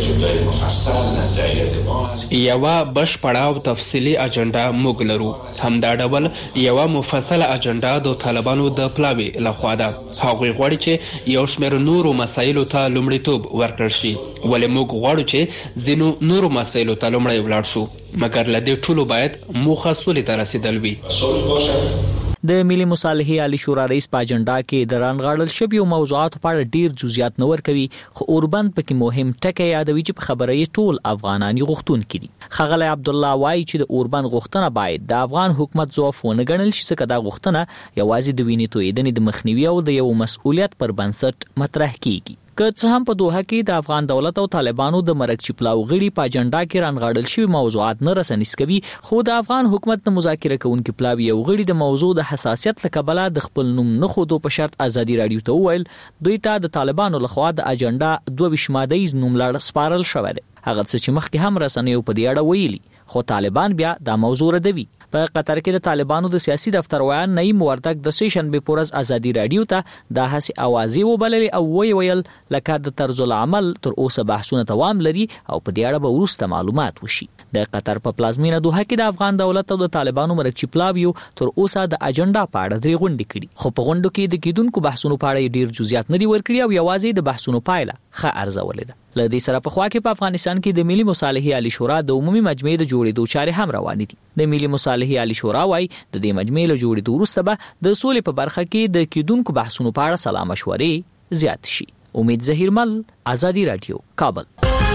یوه بشپړه او تفصیلي اجنډا موږ لرو. همدا ډول یوه مفصله اجنډا د طالبانو د پلاوي لخوا ده. هغوی غواړي چې یو شمېر نورو مسایلو ته لومړیتوب ورکړل شي ولې موږ غواړو چې ځینو نورو مسایلو ته لومړی ولاړ شو مګر له دې ټولو باید موخه سولې ته رسیدل وي.
د ملي مصالحې عالی شورا رئیس په اجنډا کې د رانغاړل شویو موضوعاتو په اړه ډیر جزئیات نه ورکوي خو اوربند پکې مهم ټکی یادوي چې په خبره یې ټول افغانان غوښتونکي دي. خغلی عبد الله وايي چې د اوربند غوښتنه باید د افغان حکومت ضعف ونه ګڼل شي ځکه دا غوښتنه یوازې د وینې تویېدنې د مخنیوي او د یو مسؤلیت پر بنسټ مطرح کیږي. که څه هم په دوحه کې د افغان دولت او طالبانو د مرکزي پلاو غړي په اجنډا کې رانغاړل شوی موضوعات نه رسنیس کوي خو د افغان حکومت د مذاکره کوونکو پلاوی یو غړي د موضوع د حساسیت لکبله د خپل نوم نه خودو په شرط ازادي رادیو ته وویل دوی ته د طالبانو لخوا د اجنډا دوه ویشت مادهیز نوم لړ سپارل شوی دی. هغه څه چې مخکې هم رسنیو په دې اړه ویلي خو طالبان بیا دا موضوع ردوي. په قطر کې د طالبانو د سیاسي دفتر ویان نعیم وردک د سیشنبه پورز ازادي رادیو ته د هڅې اوازې وبللې او وی ویل لکه د طرز العمل تر اوسه بحثونه دوام لري او په دې اړه به وروسته معلومات وشي. د قطر په پلازمینه دوحه کې د افغان دولت او د طالبانو مرکزي پلاویو تر اوسه د اجنډا په اړه درې غونډې کړي خو په غونډو کې د کېدونکو بحثونو په اړه ډیر جزئیات نه دي ورکړي او یوازې د بحثونو پایله ښه ارزولې ده. له دې سره په خوا کې په افغانستان کې د ملي مصالحې عالی شورا د عمومي مجمع د جوړېدو چارې هم روانې دي. د ملي مصالحې عالی شورا وايي د دې مجمع له جوړېدو وروسته به د سولې په برخه کې د کېدونکو بحثونو په اړه سلا مشورې زیات شي. امید زهیرمل، آزادی رادیو، کابل.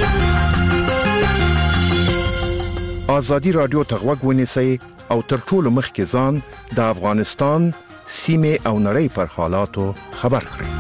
آزادی رادیو ته غوږ ونیسئ او تر ټولو مخکې ځان د افغانستان سیمې او نړۍ پر حالاتو خبر کړئ.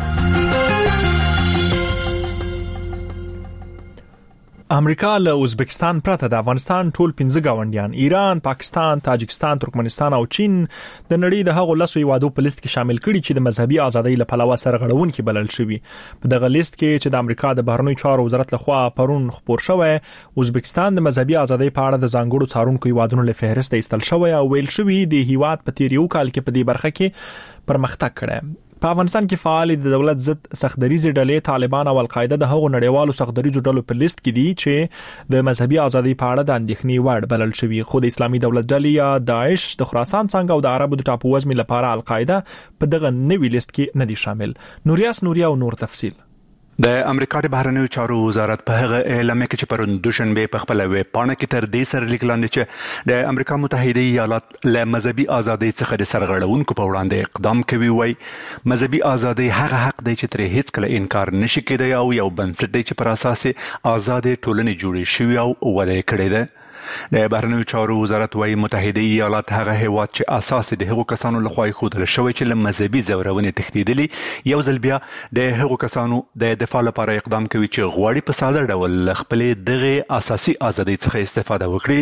امریکا له ازبکستان پرته د افغانستان ټول پنځه گاونډیان ایران، پاکستان، تاجکستان، ترکمنستان او چین د نړۍ د هغو لسو هیوادو په لیست کې شامل کړي چې د مذهبي ازادۍ لپاره سرغړونکي بلل شوي. په دغه لیست کې چې د امریکا د بهرنیو چارو وزارت لخوا پرون خبر شوی ازبکستان د مذهبي ازادۍ په اړه د ځانګړو څارونکو هیوادونو له فهرست ایستل شوی او ویل شوی د هیواد په تیر یو کال کې په دې برخه کې پرمختګ کړی. په افغانستان کې فعال د دولت ضد سختدریزي ډلې طالبان او القاعده د هغو نړیوالو سختدریزو ډلو په لیست کې دي چې د مذهبي ازادۍ په اړه د اندېښنې وړ بلل شوی خو د اسلامي دولت ډلې یا داعش د خراسان څنګه او د عربو د ټاپو وزمې لپاره القاعده په دغه نوي لیست کې نه دي شامل. نوریاس نوریا او نور تفصیل.
د امریکا د بهرنیو چارو وزارت په هغه اعلامیه کې چې پرون دوشنبه په خپل ویب پاڼه کې تر دې سره لیکل چې د امریکا متحده ایالات له مذهبي ازادۍ څخه د سرغړونکو په وړاندې اقدام کوي. وای مذهبي ازادۍ هغه حق دی چې تر هیڅ کله انکار نشي کېدای او یو بنسټ دی چې پر اساس آزاد ټولنې جوړې شوی او وده کړې ده. د بهرنیو چارو وزارت وايي متحده ایالات هغه هیواد چې اساس د هغو کسانو لخوا ښودل شوی چې له مذهبي زورونې تښتېدلي یو ځل بیا د هغو کسانو د دفاع لپاره اقدام کوي چې غواړي په ساده ډول خپل دغه اساسي ازادۍ څخه استفاده وکړي.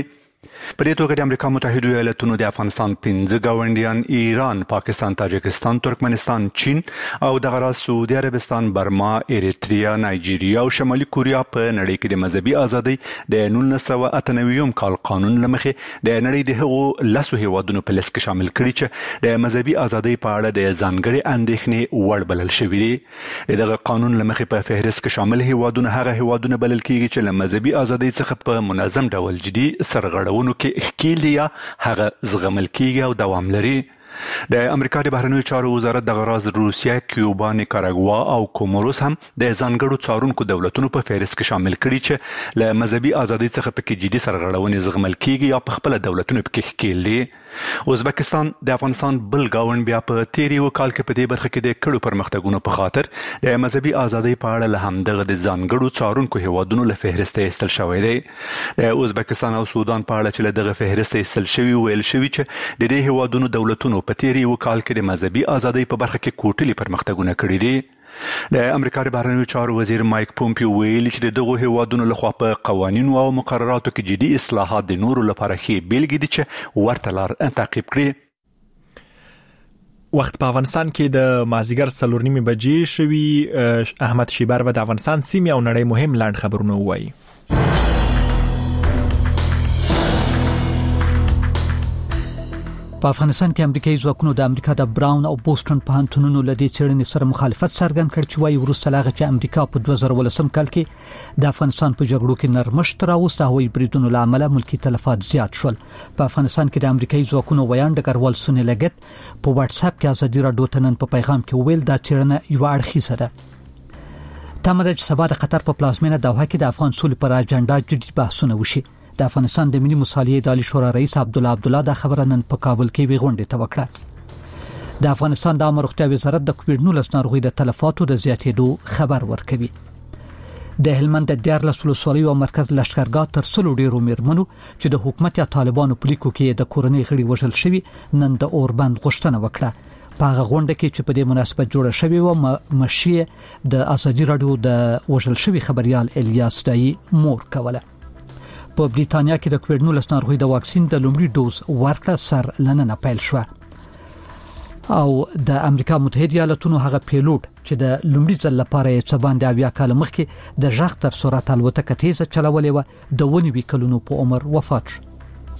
په دې توګه د امریکا متحده ایالاتونو د افغانستان پنځه ګاونډیان ایران، پاکستان، تاجکستان، ترکمنستان، چین او د غرا سعودي عربستان، برما، اریتریا، نایجیریا او شمالي کوریا په نړۍ کې د مذهبي ازادۍ د نولس سوه اته نوي کال قانون لمخې د نړۍ د هغو لسو هیوادونو په لیست کې شامل کړي چې د مذهبي ازادۍ په اړه د ځانګړي اندېښنې وړ بلل شوي دي. دغه قانون لمخې په فهرست کې شامل هیوادونه هغه هیوادونه بلل کیږي چې له مذهبي ازادۍ څخه په منظم ډول جدي سرغړونه کې ښکیل یا هغه زغمل کیږي او دوام لري. د امریکا د بهرنیو چارو وزارت د غراز روسیه، کیوبا، نیکاراګوا او کوموروس هم د ځانګړو څارونکو دولتونو په فهرست کې شامل کړي چې له مذهبي ازادۍ څخه پکې جدي سرغړونې زغمل کیږي یا په خپل دولتونو پکې ښکیل دي. ازبکستان د افغانستان بل گاوند بیا په تیر یو کال کې په دې برخه کې د کړو پرمختګونو په خاطر د مذهبي ازادۍ په اړه له همدغه د ځانګړو څارونکو هیوادونو له فهرست ایستل شوی دی. د ازبکستان او سودان په اړه چې له دغه فهرست ایستل شوی ویل شوی چې د دې هیوادونو دولتونو په تیر یو کال کې د مذهبي ازادۍ په برخه کې کوټلي پرمختګونه کړي دي. د امریکا د بهرنیو چارو وزیر مایک پومپیو ویلي چې د دغو هیوادونو لخوا په قوانینو او مقرراتو کې جدي اصلاحات د نورو لپاره ښې بیلګې دي چې ورته لار تعقیب کړي.
وخت په افغانستان کې د مازیګر څلور نیمې بجې شوي. احمد شیبر به د افغانستان سیمې او نړۍ مهم لاند خبرونه وایي.
په افغانستان کې امریکایي ځواکونو د امریکا د براون او بوسټن پوهنتونونو له دې څېړنې سره مخالفت څرګند کړ چې وايي وروسته لاغه چې امریکا په دوه زره ولسم کال کې د افغانستان په جګړو کې نرمښت راوست، هوایي بریدونو له امله ملکی تلفات زیات شول. په افغانستان کې د امریکایي ځواکونو ویان ډګروال سونی لګت په واتس اپ کې ازادي راډیو ته نن په پیغام کې ویل دا څېړنه یو اړخیزه ده. تمه ده چې سبا د قطر په پلازمینه دوحه کې د افغان سولې پر اجنډا جدي بحثونه وشي. د افغانستان د ملي مصالحې د عالی شورا رئیس عبدالله عبدالله د خبره نن په کابل کې وی غونډه ته وکړه. د افغانستان د عامه روغتیا وزارت د کووډ نولس ناروغي د تلفاتو د زیاتېدو خبر ورکوي. د هلمند د دیارلس ولسوالیو مرکز لشکرګاه تر سلو ډیرو میرمنو چې د حکومت یا طالبانو په لیکو کې د کورنۍ غړي وژل شوي نن د اوربند غوښتنه وکړه. په هغه غونډه کې چې په دې مناسبت جوړه شوې و مشي د ازادي راډیو د وژل شوي خبريال الیاس دای مور کوله. په بریتانیا کې د کووډ نولس ناروغي د واکسین د لومړي ډوز ورکړه سر لننه پیل شو او د امریکا متحده ایالاتونو هغه پیلوټ چې د لومړي ځل لپاره یې څه باندې اویا کال مخکې د ژغ تر سرعت الوتکه تیزه چلولې و د ونی کلونو په عمر وفات شو.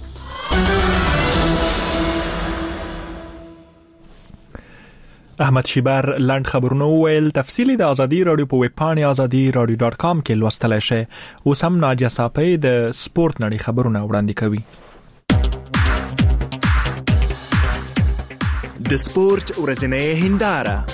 احمد شیبر لاند خبرونه ویل. تفصیلی د ازادي رادیو په ویب پاڼه ازادي رادیو ډاټ کام کې لوستلای شئ. اوس هم ناجیه صافی د سپورت نړۍ خبرونه وړاندې کوي.
د سپورت ورځنۍ هنداره.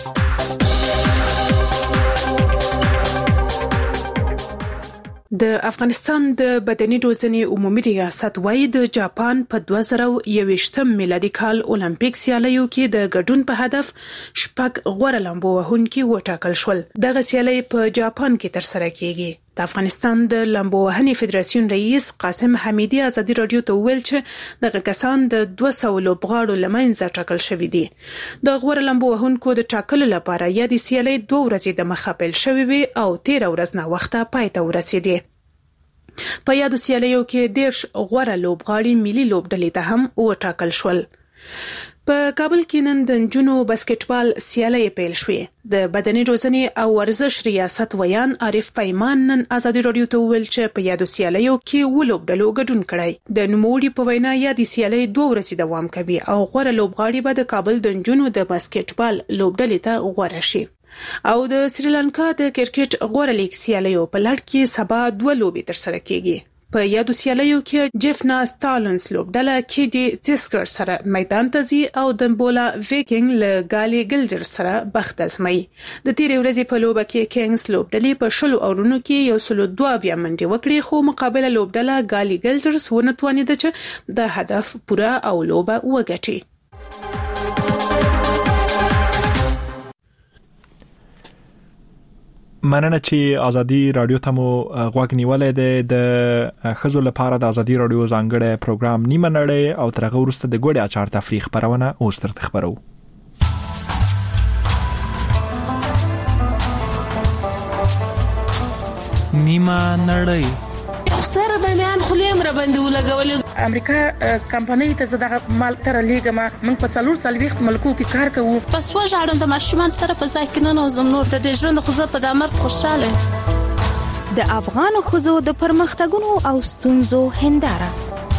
د افغانستان د بدني روزنې عمومي ریاست وايي د جاپان په دوه زره یوویشتم میلادي کال اولمپیک سیالیو کې د ګډون په هدف شپږ غوړه لامبو وهونکي وټاکل شول. دغه سیالي په جاپان کې ترسره کیږي. د افغانستان د لامبو وهنې فدراسیون رئیس قاسم حمیدي ازادي راډیو ته ویل چې دغه کسان د دوه سوه لوبغاړو لمنځه ټاکل شوي دي. د غوړه لامبو وهونکو د ټاکلو لپاره یا د سیالي دوه ورځې د مخه پیل شوې وي او تیر ورځ نه وخته پای ته ورسېدي. په یادو سیالیو کې دیرش غوړه لوبغاړي ملي لوبډلې ته هم وټاکل شول. په کابل کې نن د نجونو باسکټبال سیالي پیل شوې. د بدني روزنې او ورزش ریاست ویان عارف پیمان نن ازادي راډیو ته ویل چې په یادو سیالیو کې ولوبډلو ګډون کړی. د نوموړي په وینا یادي سیالي دوه ورځې دوام کوي او غوړه لوبغاړي به د کابل د نجونو د باسکټبال لوبډلې ته غوړه شي. او د سریلانکا د کرکټ غوړه لیګ سیالیو په لړ کې سبا دوه لوبې ترسره کیږي. په یادو سیالیو کې جفنا ستالونز لوبډله کې د تسکر سره میدان ته ځي او د بولا ویکینګ له ګالي ګلجر سره بخت ازمي. د تیرې ورځې په لوبه کې کینګز لوبډلې په شلو اورونو کې یو سلو دوه اویا منډې وکړې خو مقابله لوبډله ګالي ګلجرز ونه توانېده چې د هدف پوره او لوبه وګټي.
مننه چې ازادي رادیو ته مو غوږ نیولې ده. د خزو لپاره د ازادي رادیو ځانګړی پروګرام نیمه نړۍ او ترغه ورسته د ګوډي اچار تفریح خبرونه اوس تر خبرو.
نیمه نړۍ.
اخسر بمیان
خلیم را باندې ولګولې.
امریکا کمپنۍ ته زده مال تر لیګما موږ په څلور سلويخت ملکو کې کار کوو.
پس وژاړم د ماشومان سره په ځای کې نه نوزم نور د دې ژوند خو زه په دامر خوشاله.
د افغان خزو د پرمختګونو او ستونزو هنداره.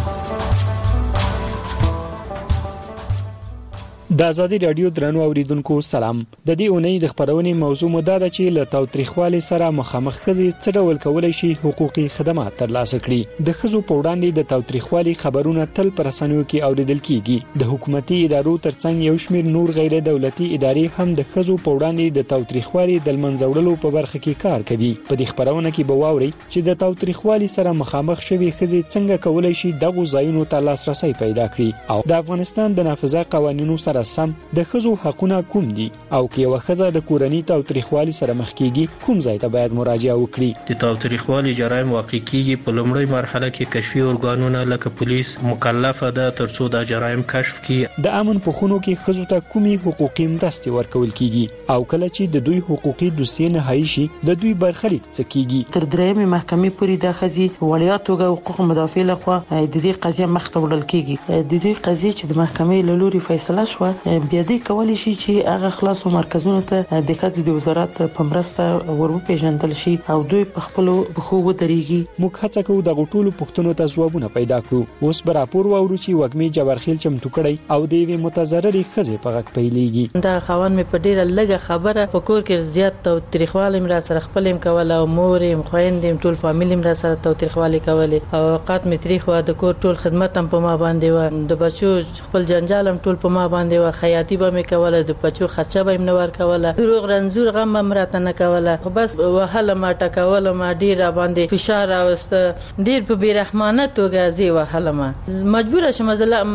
د ازادي رادیو درنو اوریدونکو سلام. د دې اونۍ د خبرونې موضوع مده ده چې له تاوتریخوالي سره مخامخ خزي څه ډول کولای شي حقوقي خدمات ترلاسه کړي. د خزو په وړاندې د تاوتریخوالي خبرونه تل پر رسنیو کې اوریدل کیږي. د حکومتي ادارو ترڅنګ یو شمېر نور غیر دولتي ادارې هم د خزو په وړاندې د تاوتریخوالي د منځوړلو په برخه کې کار کوي. په دې خبرونه کې به واوري چې د تاوتریخوالي سره مخامخ شوی خزي څنګه کولای شي دغه ځایونو ته لاسرسي پیدا کړي او د افغانستان د نافذه قوانینو سره سم د خزو حقونه کوم دي او کې یو خزه د کورنۍ تاوتریخوالي سره مخ کیږي کوم ځای ته باید مراجعه وکړي.
د تاوتریخوالي جرایم واقع کیږي په لومړی مرحله کې کشفي ارګانونه لکه پولیس مکلفه ده ترڅو د جرایم کشف کړي.
د امن په خونو کې خزو ته کومي حقوقي مرستې ورکول کیږي او کله چې د دوی حقوقي دوسیې نهایی شي د دوی برخلیک څه کیږي.
تر درېمې محکمې پورې د خزي وړیا توګه حقوق مدافع لخوا د دې قضیه مخ ته وړل کیږي. د دې قضیه چې د محکمې له لوري فیصله شو بیا دې کولی شي چې هغه خلاصو مرکزونو ته د ښځو د وزارت په مرسته ورپېژندل شي او دوی په خپل بخو ودرېږي.
موږ هڅه کوو د غټولو پښتنو ته ځوابونه پیدا کړو. اوس به راپور واورو چې وګمي جبرخیل چمتو کړی او د یوې متضررې ښځې په غږ پیلېږي.
دا خوان مې په ډیره لږه خبره په کور کې زیات تاوتریخوالی مې را سره خپل هم کوله او مور هم خويندې هم ټول فامیل هم را سره تاوتریخوالی کوله او اوقات مې تریخ و د کور ټول خدمت هم په ما باندې و د بچو خپل جنجال هم ټول په ما باندې و خیاطي به مې کوله د بچو خرچه به هم نور کوله دروغ رنزور غم هم راته نه کوله خو بس وهله ما ټکوله ما ډیر باندې فشار راوسته ډیر په بیرحمانه توګه زی وهله ما مجبور شم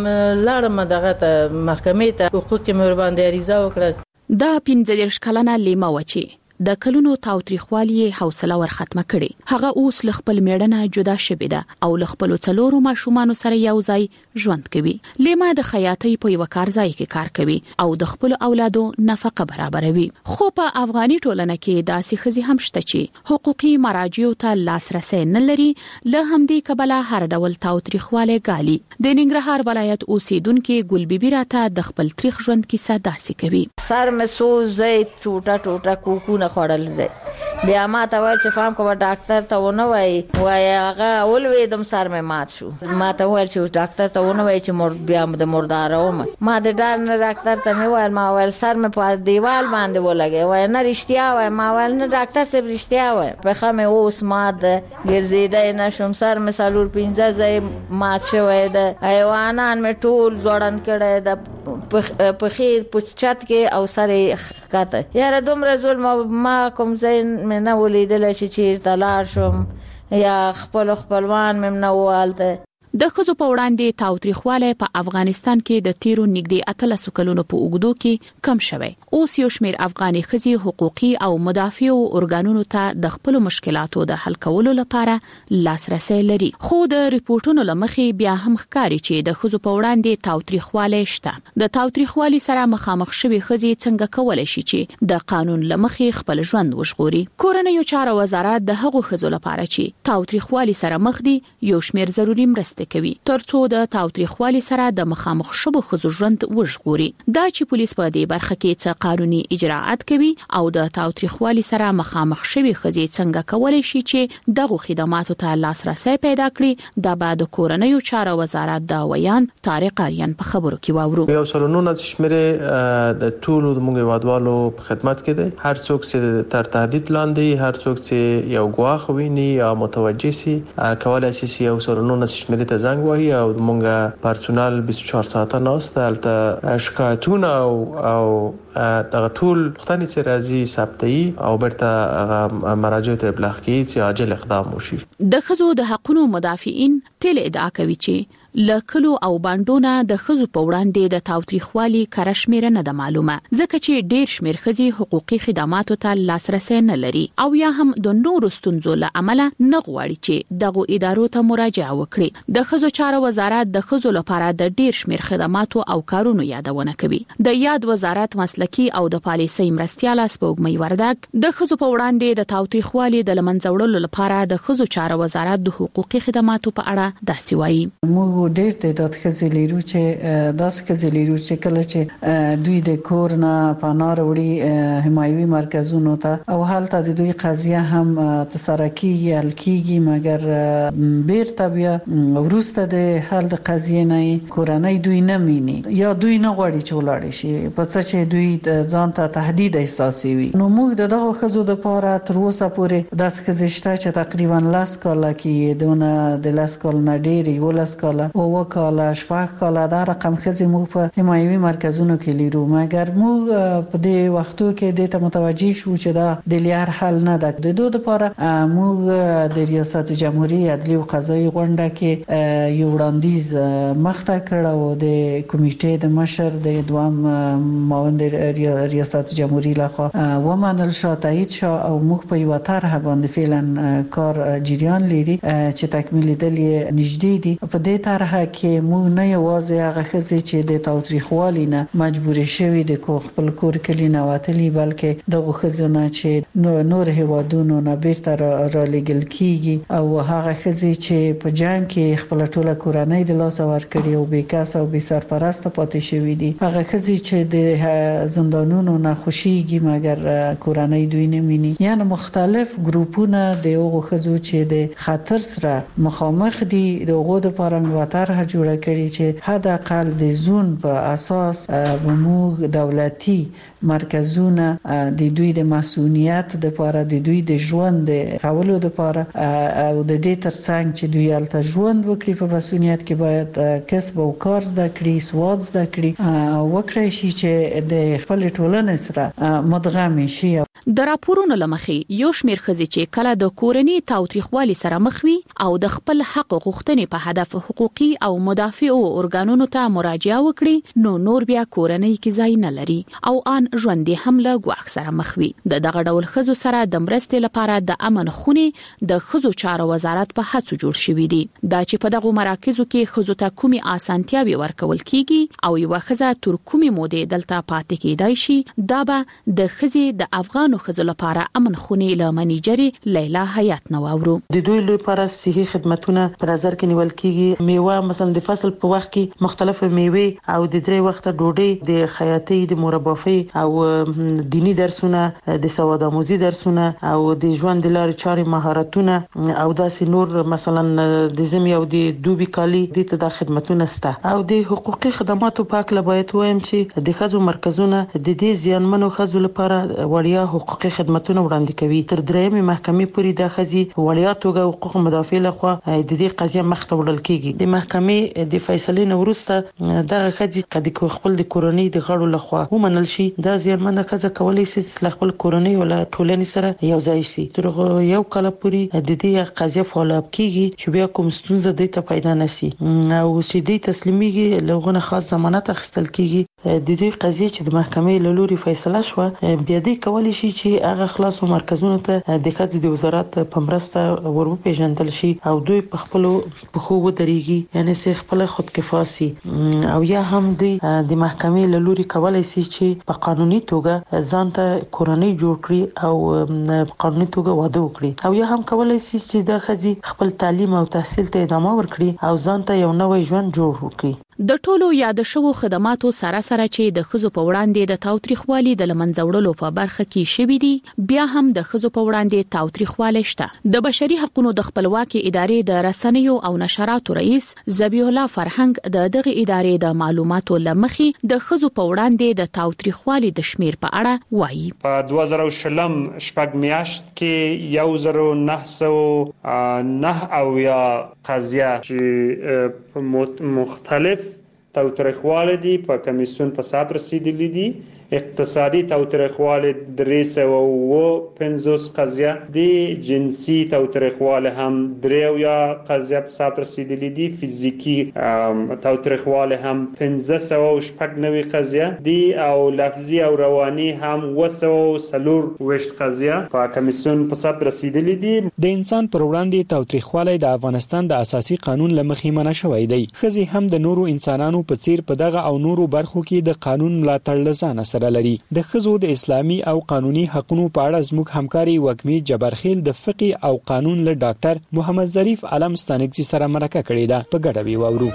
لاړم دغه ته محکمې ته حقوق مې باندې عریضه وکړه.
دا پنځه دېرش کلنه لیما وچی د کلونو تاوتریخوالی حوصله ور ختمه کړي. هغه اوس ل خپل میړنه جدا شوې ده او ل خپل څلورو ماشومان سره یو ځای ژوند کوي. لیما د خیاطۍ په یو کار ځای کې کار کوي او د خپل اولادو نفقه برابروي. خو په افغاني ټولنه کې داسې خزي هم شته چې حقوقي مراجعو ته لاسرسي نه لري. له همدې کبله هر ډول تاوتریخوالی ګالي. د ننګرهار ولایت اوسیدونکو ګل بیبي راته د خپل تاریخ ژوند کیسه داسې کوي.
سر مې سوز زې ټوټه ټوټه کوکو خړل دي بیا ما ته وای چې فهم کوم ډاکټر ته ونه وای وای هغه اول وې دم سر مې مات شو. ما ته وای چې ډاکټر ته ونه وای چې مور بیا د مرداروم ما د ډار نه ډاکټر ته مې وای ما وای سر مې په دیوال باندې ولګي وای نه رښتیا وای ما وای نه ډاکټر سره رښتیا وای په خمه اوس ما د ګرځیدای نه شم سر مې سالور پینځه ځای مات شوی د حیوانان مې ټول ځوړن کړي د په خیر په چت کې او سره کاته یاره دومره ظلم ما کوم ځای مې نه ولیدل چې چیرته لاړ شم یا خپل خپلوان مې نه والته.
د خزو په وړاندې تاوتریخوالی په افغانستان کې د تیرو نږدې اتلسو کلونو په اوږدو کې کم شوی. اوس یو شمېر افغاني ښځې حقوقي او مدافعو ارګانونو ته د خپل مشکلاتو د حل کولو لپاره لاسرسي لري. خو د ریپورتونو لمخې بیا هم ښکاري چې د خزو په وړاندې تاوتریخوالی شته. د تاوتریخوالي سره مخامخ شوي ښځې څنګه کولای شي چې د قانون لمخې خپل ژوند وژغوري. کورنیو چارو وزارت د هغو ښځو لپاره چې تاوتریخوالي سره مخ دي یو شمېر ضروري مرستې کوي ترڅو د تاوتریخوالي سره د مخامخ شوو ښځو ژوند وژغوري. دا چې پولیس په دې برخه کې څه قانوني اجراءات کوي او د تاوتریخوالي سره مخامخ شوي ښځې څنګه کولای شي چې دغه خدماتو ته لاسرسي پیدا کړي دا به د کورنیو چارو وزارت د ویان طارق اریان په خبرو کې واورو.
یو سلونونه شمیره د ټولو د موږ وادوالو په خدمت کې دي. هر څوک چې تر تهدید لاندې هر څوک چې یو ګواخ ویني یا متوجه سي کولای شي یو سلونونه شمیره ته زنګ وهي او موږ پرسونل بیست و چهار ساعته ناسته البته شکایتونه او او دغه ټول پښتني چې راځي ثبتي او برته مراجعه ته ابلاغ کوي چې عاجل اقدام وشي.
د خزو د حقوقو مدافعین تل ادعا کوي چې لکلو او باندونه د خزو په وړاندې د تاوتریخوالي کرشمیره نه د معلومه ځکه چې ډیر شمیر خزي حقوقي خدماتو ته لاسرسي نه لري او یا هم د نورو ستونزو له امله نه غواړي چې دغه ادارو ته مراجعه وکړي د خزو چارو وزارت د خزو لپاره د ډیر شمیر خدماتو او کارونو یادونه کوي د یاد وزارت مسلکی او د پالیسۍ مرستياله سپوږمۍ وردک د خزو په وړاندې د تاوتریخوالي د لمنځوړلو لپاره د خزو چارو وزارت د حقوقي خدماتو په اړه داسې وایي
موږ ډېر تعداد خزې لرو چې داسې خزې لرو چې کله چې دوی د کور نه پناه وړي حمایوي مرکزونو ته او هلته د دوی قضیه هم تسره کیږي حل کیږي مګر بیرته بیا وروسته د حل د قضیې نه کورنۍ دوی نه مینی یا دوی نه غواړي چې ولاړ شي په څه چې دوی ځان ته تهدید احساسوي نو موږ دغه خزو د پاره تر اوسه پورې داس خزشته چې تقریبا لاس کاله کې دونه د لاس کال نه ډېری ولس کاله او وکاله شپږ کاله دا رقم خزي موږ په حمایوي مرکزونو کې لرو مګر موږ په دې وختو کې د ته متوجي شو چې دا د لیار حل نه ده د دوه لپاره موږ د ریاست جمهوریت عدلی او قضایي غونډه کې یو وړاندیز مخته کړ او د کمیټې د مشر د دوام معاون ریاست جمهوریت لخوا ومنل شو تایید شو او موږ په یو طرح باندې فعلا کار جریان لري چې تکمیل دلې نږدې دي په دې طرح کې موږ نه یوازې هغه خزې چې د تاوتریخوالي نه مجبور شوي د خپل کور کلی نه وتلي بلکې دغه خزونه چې نور هیوادونو نه بیرته را لېږل کیږي او هغه خزې چې په جنگ کې خپل ټوله کورنۍ د لاس ورکړي او بیکاس او بي سرپرست پاتې شوي دي هغه خزې چې د زندانونو نه خوشيږي مګر کورنۍ دوی نه مینی یعنی مختلف ګروپونه د یو خزو چې د خطر سره مخامخ دي د غو د پرنګ وتر جوړه کړي چې حد اقل د زون په اساس موږ دولتي مرکزونه د دوی د مسؤلیت د لپاره د دوی د ژوند د کولو د لپاره او د دې ترڅنګ چې دوی الته ژوند وکړي په مسؤلیت کې باید کسب او کار زده کړي سواد زده کړي او وکړي شي چې د خپل ټولنې سره مدغم شي
د راپورونو لمخې یو شمیر خزي چې کله د کورنۍ تاوتریخوالي سره مخ وي او د خپل حق غوښتنې په هدف حقوقي او مدافعو ارګانونو ته مراجعه وکړي نو نور بیا کورنۍ کې ځای نه لري او ان ژوند هم له ګواښ سره مخ وي د دغه ډول خزو سره د مرستې لپاره د امن خونې د خزو چارو وزارت په هڅو جوړ شوی دی دا چې په دغه مراکزو کې خزو ته کومي اسانتیاوي ورکول کیږي او یو خزه تر کومي مودې دلته پاتې کیدای شي دا به د خزي د افغان خزو لپاره امن خونې له منیجري لیلا حیات نو اورو
د دوی لپاره صحي خدماتونه پر نظر کې نیول کیږي میوه مثلا د فصل په وخت کې مختلفه میوه او د درې وخت ډوډۍ د خیاطۍ د مربافي او دینی درسونه د سواد آموزي درسونه او د ژوند د لارې چارې مهارتونه او داسې نور مثلا د زمي او د دوبي کالي د ته د خدماتونه سته او د حقوقي خدماتو په اړه باید وایم چې د خزو مرکزونه د دې ځانمنو خزو لپاره وړیا حقوقي خدماتونه وړاندې کوي تر درېمه محکمې پورې د خزي وړیا توګه حقوق مدافع لخوا د دې قضیه مخته وړل کیږي د محکمې د فیصلې نه وروسته دغه خزي قد خپل د کورنۍ د غړو لخوا ومنل شي دا ځانمنه خزه کولای شي چې خپل کورنۍ ولا ټولنې سره یو ځای شي تر یو کال پورې د دې قضیه فالو اپ کیږي چې بیا کوم ستونزه د ته پیدا نشي او چې د تسلیمي لغونه خاص ضمانت اخیستل کیږي د دې قضیه چې د محکمې له لوري فیصله شو بیا د کولای شي چې هغه خلاصو مرکزونو ته د خځو د وزارت په مرسته ورو پیژندل شي او دوی په خپل په خو ودرېږي یعنی سي خپل خودکفاسي او یا هم د محکمې له لوري کولای شي چې په قانوني توګه ځان ته کورنۍ جوړ کړي او په قانوني توګه واده وکړي او یا هم کولای شي چې د خځې خپل تعلیم او تحصیل ته ادامه ورکړي او ځان ته یو نوې ژوند جوړ کړي
د ټولو یاد شوو خدماتو سره سره چې د خزو په وړاندې د تاوتریخوالي د لمنځوړلو په برخه کې شوي دي بیا هم د خزو په وړاندې تاوتریخوالی شته د بشري حقوقو د خپلواکي ادارې د رسنیو او نشراتو رئیس ذبیح الله فرهنګ د دغه ادارې د معلوماتو لمخې د خزو په وړاندې د تاوتریخوالي د شمیر په اړه وایي
په دوه زره شلم شپږ میاشت کې یو زره نه سوه نه او یا قضیه چې مختلف تاوتریخوالی دي په کمیسیون په صاحب رسیدلی دي اقتصادي تاوتریخوالی درې سوه اووه پنځوس قضیه دي، جنسي تاوتریخوالی هم درې اویا قضیه په ثبت رسیدلي دي، فزیکي تاوتریخوالی هم پنځه سوه او شپږ نوي قضیه دي او لفظي او رواني هم اوه سوه او څلور ویشت قضیه په کمیسیون په ثبت رسیدلي دي.
د انسان پر وړاندې تاوتریخوالی د افغانستان د اساسي قانون له مخې منع شوی دی. ښځې هم د نورو انسانانو په څیر په دغه او نورو برخو کې د قانون ملاتړ له ځانه سره لري. د ښځو د اسلامي او قانوني حقوقو په اړه زموږ همکاري وګمي جبرخیل د فقه او قانون له ډاکټر محمد ظریف علم ستانکزي سره مرکه کړې ده. په ګډه وی واورو.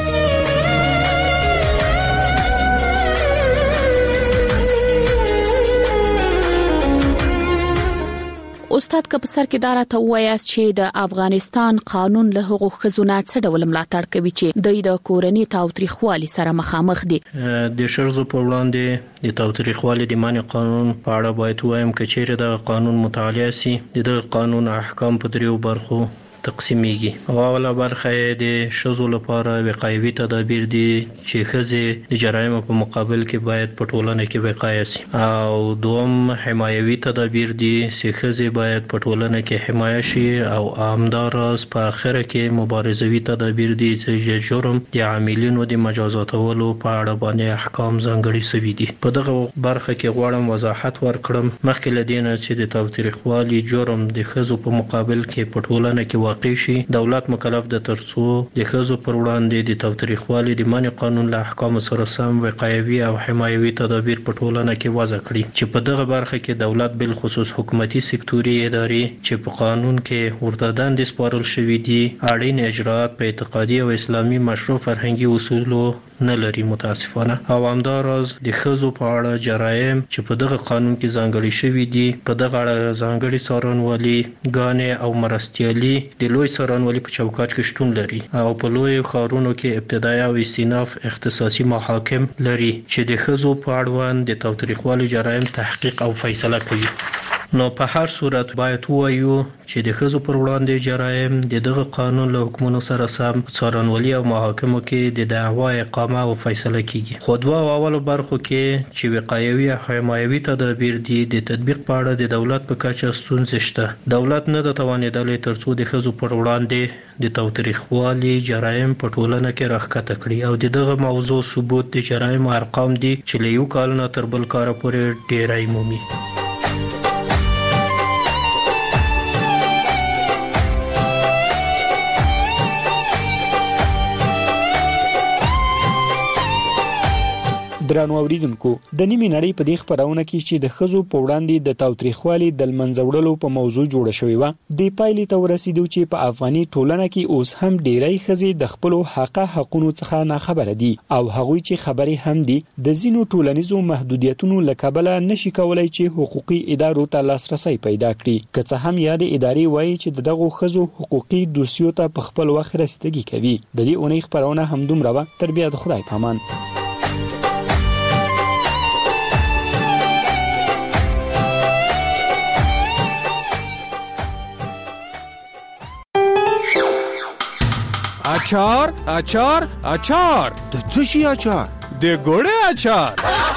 استاد که په سر کې دارا ته وایاست چې د افغانستان قانون له حقوق ښځو نه څه ډول ملاتړ کوي چې د کورنۍ تاوتریخوالي سره مخامخ دي؟
د ښځو په وړاندې د تاوتریخوالي د منع قانون په اړه باید وایم که چیرې د قانون مطالعه سي د قانون احکام په دریو برخو تقسیمیږي. اوله برخه د ښځو لپاره وقایوي تدابیر دي چې ښځې د جرایمو په مقابل کې باید په ټولنه کې وقایه شي، او دوم حمایوي تدابیر دي چې ښځې باید په ټولنه کې حمایه شي، او همداراز په اخره کې مبارزوي تدابیر دي چې جرم د عاملینو د مجازاتولو په اړه باندې احکام ځانګړي شوي دي. په دغه برخه کې غواړم وضاحت ورکړم مخکې له دې نه چې د تاوتریخوالي جرم د ښځو په مقابل کې په ټولنه کې شي، دولت مکلف ده ترڅو د ښځو پر وړاندې د تاوتریخوالي د منع قانون له احکامو سره سم وقایوي او حمایوي تدابیر په ټولنه کې وضع کړي، چې په دغه برخه کې دولت بل خصوص حکومتي سکتوري ادارې چې په قانون کې ورته دندې سپارل شوي دي اړین اجرات په اعتقادي او اسلامي مشروع فرهنګي اصولو نه لري متاسفانه، او همداراز د ښځو په اړه جرایم چې په دغه قانون کې ځانګړي شوي دي په دغه اړه ځانګړي څارنوالي ګانې او مرستیالي د لوی څارنوالي په چوکاټ کې شتون لري، او په لوی ښارونو کې ابتدایي او استیناف اختصاصي محاکم لري چې د ښځو په اړوند د تاوتریخوالي جرایم تحقیق او فیصله کوي. نو په هر صورت باید وایو چې د ښځو پر وړاندې جرایم د دغه قانون له حکمونو سره سم څارنوالي او محاکمو کې د دعوا اقامه او فیصله کیږي. خو دوه اولو برخو کې چې وقایوي او حمایوي تدابیر دي د تطبیق په اړه د دولت په کچه ستونزې شته. دولت نه د توانیدلی ترڅو د ښځو پر وړاندې د تاوتریخوالي جرایم په ټولنه کې راښکته کړي، او د دغه موضوع ثبوت د جرایم ارقام دي چې له یو کال نه تر بل کال پورې ډیری مومي.
درنو اوریدونکو، د نیمه نړۍ په دې خبرونه کې چې د ښځو په وړاندې د تاوتریخوالي د منځه وړلو په موضوع جوړه شوې و، د پایلې ته ورسېدو چې په افغاني ټولنه کې اوس هم ډېری ښځې د خپل حق حقونو څخه ناخبره دي، او هغوی چې خبرې هم دي د ځینو ټولنیزو محدودیتونو له کبله نشي کولای چې حقوقي ادارو ته لاسرسي پیدا کړي، که څه هم یاد ادارې وایي چې دغه ښځو حقوقي دوسیو ته په خپل وخت رسیدګي کوي. د دې اونۍ خبرونه همدومره و. تر بیا د خدای پامان.
اچار اچار اچار
د څه شي اچار؟
د ګوړې اچار.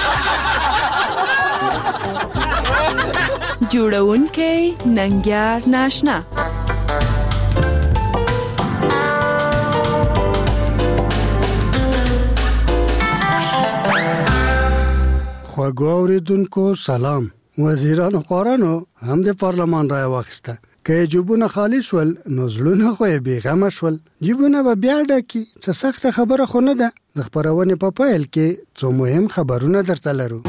جوړونکې ننګیار ناشنا.
خواږه اوریدونکو سلام. وزیرانو قرانو هم د پارلمان رای واخیسته. که جوبونه خالی شول نو زړونه خو یې بیغمه شول. جیبونه به بیا ډکي. څه سخته خبره خو نه ده. د خبرونې په پایل کې څو مهم خبرونه درته لرو.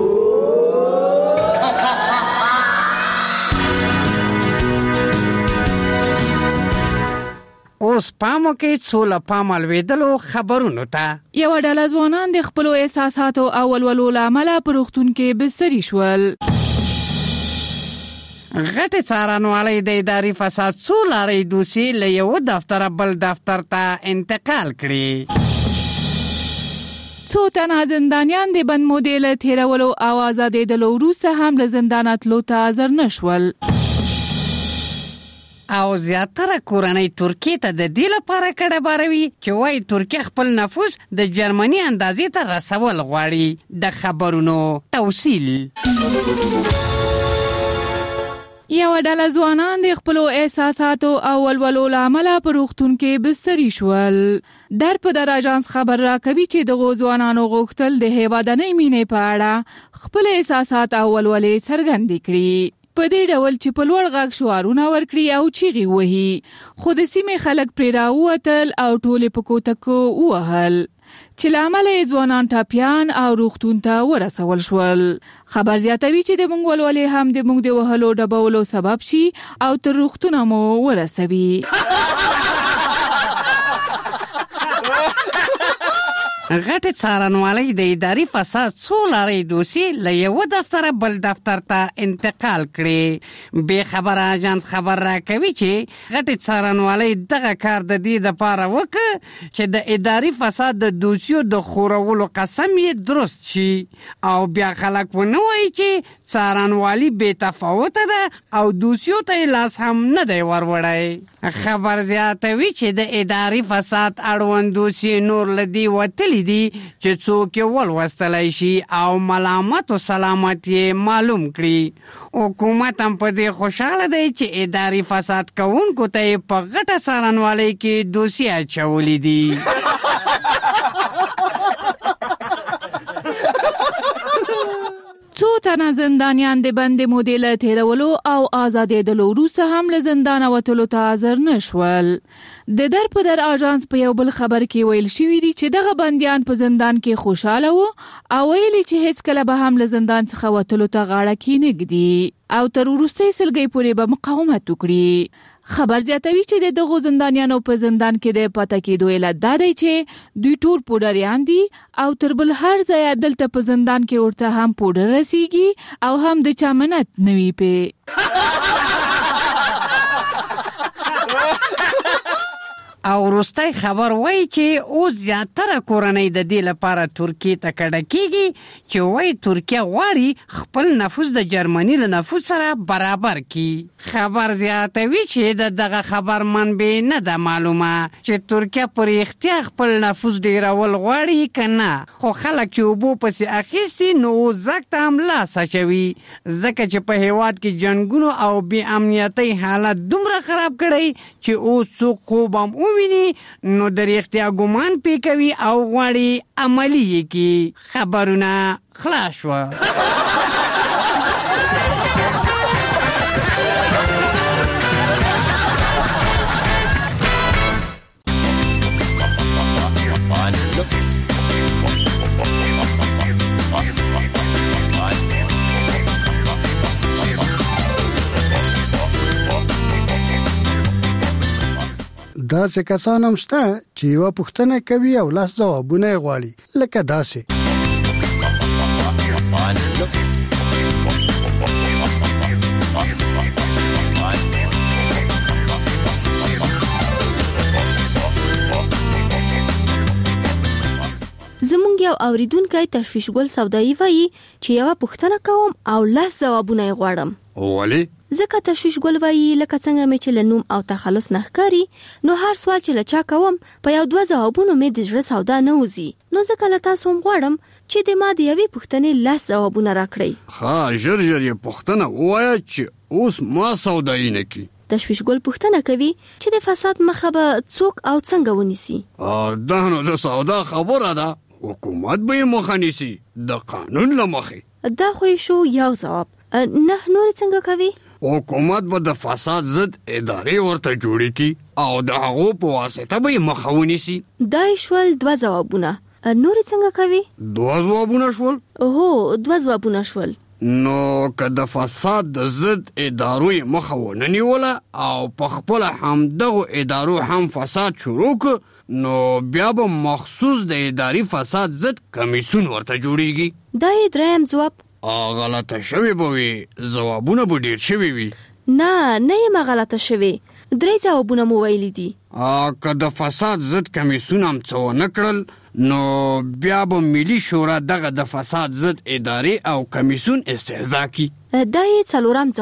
اوس پامو کې څو لا پامل ویدلو خبرونو ته.
یو ډله ځوانان د خپل احساساتو او ولولو لامل پر وختون کې بستري شول.
غټه څارنوالۍ د اداري فساد څو لارې دوسي له یو دفتر بل دفتر ته انتقال کړي.
څو تنه زندانیان د بند مودې له تیرولو او آزادېدلو وروسته هم له زندان تلو ته حاضر نشول.
او زیاتره کورنۍ ترکیه ته د دې لپاره کډه باروي چې وایي ترکیه خپل نفوس د جرمني اندازې ته رسول غواړي. د خبرونو توصیل.
یو ډله ځوانان د خپلو احساساتو او ولولو له امله په روغتون کې بستري شول. در په در اژانس خبر راکوي چې دغو ځوانانو غوښتل د هیوادنۍ مینې په اړه خپل احساسات او ولولې څرګندې کړي. په دې ډول چې په لوړ غږ شعارونه ورکړي او چیغې وهي، خو د سیمې خلک پرې راووتل او ټولې په کوتکو ووهل چې له امله یې ځوانان ټاپیان او روغتون ته ورسول شول. خبر زیاتوي چې د موږ ولولې هم د موږ د وهلو ډبولو سبب شي او تر روغتونه مو ورسوي.
غټ څارنوالۍ د اداري فساد څو لارې دوسیې له یو دفتره بل دفتر ته انتقال کړي. بې خبره اژانس خبر راکوي چې غټ څارنوالۍ دغه کار د دې دپاره وکړ چې د اداري فساد د دوسیو د خورولو قسم یې درست شي او بیا خلک ونه وایي چې څارنوالي بې تفاوته ده او دوسیو ته یې لاس هم نه دی وروړی. خبر زیاتوي چې د اداري فساد اړوند دوسیې نور له دې وتلي دي چې څوک یې ولوستلی شي او ملامت و سلامت یې معلوم کړي. حکومت هم په دې خوشحاله دی چې اداري فساد کوونکو ته یې په غټه څارنوالۍ کې دوسیې اچولي دي.
څو تنه زندانیان د بندې مودې له تېرولو او آزادېدلو وروسته هم له زندانه وتلو ته حاضر نه شول. د در په در اژانس په یو بل خبر کې ویل شوي دي چې دغه بندیان په زندان کې خوشاله وو او ویلي چې هیڅ کله به هم له زندان څخه وتلو ته غاړه کېنږدي او تر وروستۍ سلګۍ پورې به مقاومت وکړي. خبر زیاتوي چې د دغو زندانیانو په زندان کې د پاتې کېدو علت دا دی چې دوی ټول پوډریان دي او تر بل هر ځای دلته په زندان کې ورته هم پوډر رسیږي او هم د چا منت نه وي پې.
او وروستی خبر وایي چې اوس زیاتره کورنۍ د دې لپاره ترکیې ته کډه کېږي چې وایي ترکیه غواړي خپل نفوس د جرمني له نفوس سره برابر کړي. خبر زیاتوي چې د دغه خبر منبع نه ده معلومه چې ترکیه په رښتیا خپل نفوس ډېرول غواړي که نه، خو خلک چې اوبو پسې اخیستي نو اوس زګ ته هم لاس اچوي ځکه چې په هېواد کې جنګونو او بې امنیتۍ حالت دومره خراب کړی چې اوس څوک خوب هم ویني نو د رښتیا ګمان پې کوي او غواړي عملي یې کړي. خبرونه خلاص شوه.
دا څه کسان هم شته چې یو پوښتنه کوي او لاس ځوابونه غواړي لکه داسې.
زمونږ یو اوریدونکی تشویشګل سودایي وایي چې یو پوښتنه کوم او لاس ځوابونه غواړم.
ولی؟
ځکه تشویشګل وایي لکه څنګه مې چې له نوم او تخلص نه ښکاري نو هر سوال چې له چا کوم په یو دوه ځوابونو مې د زړه سودا نه وځي، نو ځکه له تاسو هم غواړم چې د ما د یوې پوښتنې لاس ځوابونه راکړئ.
ښه ژر ژر یې پوښتنه ووایه چې اوس ما سودایي نه کړي.
تشویشګل پوښتنه کوي چې د فساد مخه به څوک او څنګه ونیسي.
دا نو د سودا خبره ده، حکومت به یې مخه نیسي د قانون له مخې.
دا خو شو یو ځواب. نه نور څنګه کوي؟
حکومت به د فساد ضد ادارې ورته جوړې کړي او د هغو په واسطه به یې مخه ونیسي.
دا شول دوه ځوابونه. نور څنګه کوي؟
دوه ځوابونه شول؟
هو دوه ځوابونه شول.
نو که د فساد د ضد ادارو یې مخه ونه نیوله او په خپله هم دغو ادارو هم فساد شروع کړ نو بیا به مخصوص د اداري فساد ضد کمیسیون ورته جوړیږي.
دا یې دریم ځواب.
غلطه شوی به وي، ځوابونه به ډېر شوي وي.
نه نه یم غلطه شوی، درې ځوابونه مو ویلي دي.
که د فساد ضد کمیسیون هم څه ونه کړل نو بیا به ملي شورا دغه د فساد ضد ادارې او کمیسیون استهزا کړي.
دا یې څلورم ځواب.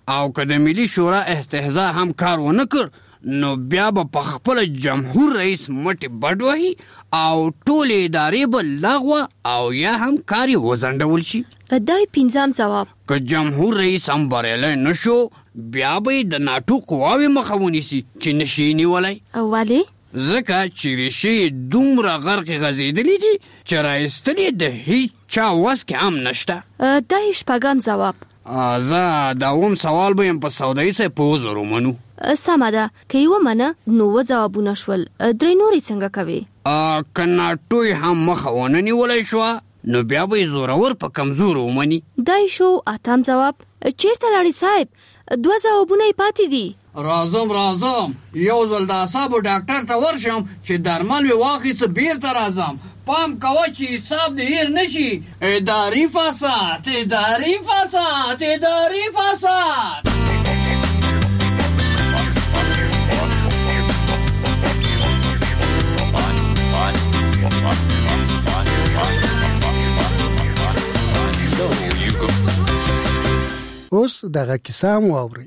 او که د ملي شورا استهزاء هم کار ونه کړ نو بیا به په خپل جمهور رئیس مټې بډ وهي او ټول ادارې به لغوه او یا هم کار یې وځنډول شي.
دای پنځم جواب:
که جمهور رئیس هم بریالی نشو بیا به د ناټو قواوې مخه ونیسي چې نشي نیولی.
ولې؟
ځکه چې ریښې دومره غرقې غځېدلې دي چې رایستل یې د هیڅ چا وس کې هم نشته.
دای شپږم جواب:
زه د اووم سوال به یم په سودایي صاحب په وزر ومنو.
سمه ده، که یې ومنه نو اووه ځوابونه شول. درې نورې څنګه کوې؟
که ناټو یې هم مخه ونه نیولی شوه نو بیا به یې زورور په کمزورو ومني.
دای شو اتم جواب: چیرته لاړې صاحب؟ دوه ځوابونه یې پاتې دي.
راځم راځم یو ځل د اعصابو ډاکټر ته ورشم چې درمل مې واخیسته بیرته راځم. پام کوه چې حساب دې هیر نشي. اداري فساد اداري فساد اداري فساد.
اوس دغه کیسه هم واورئ.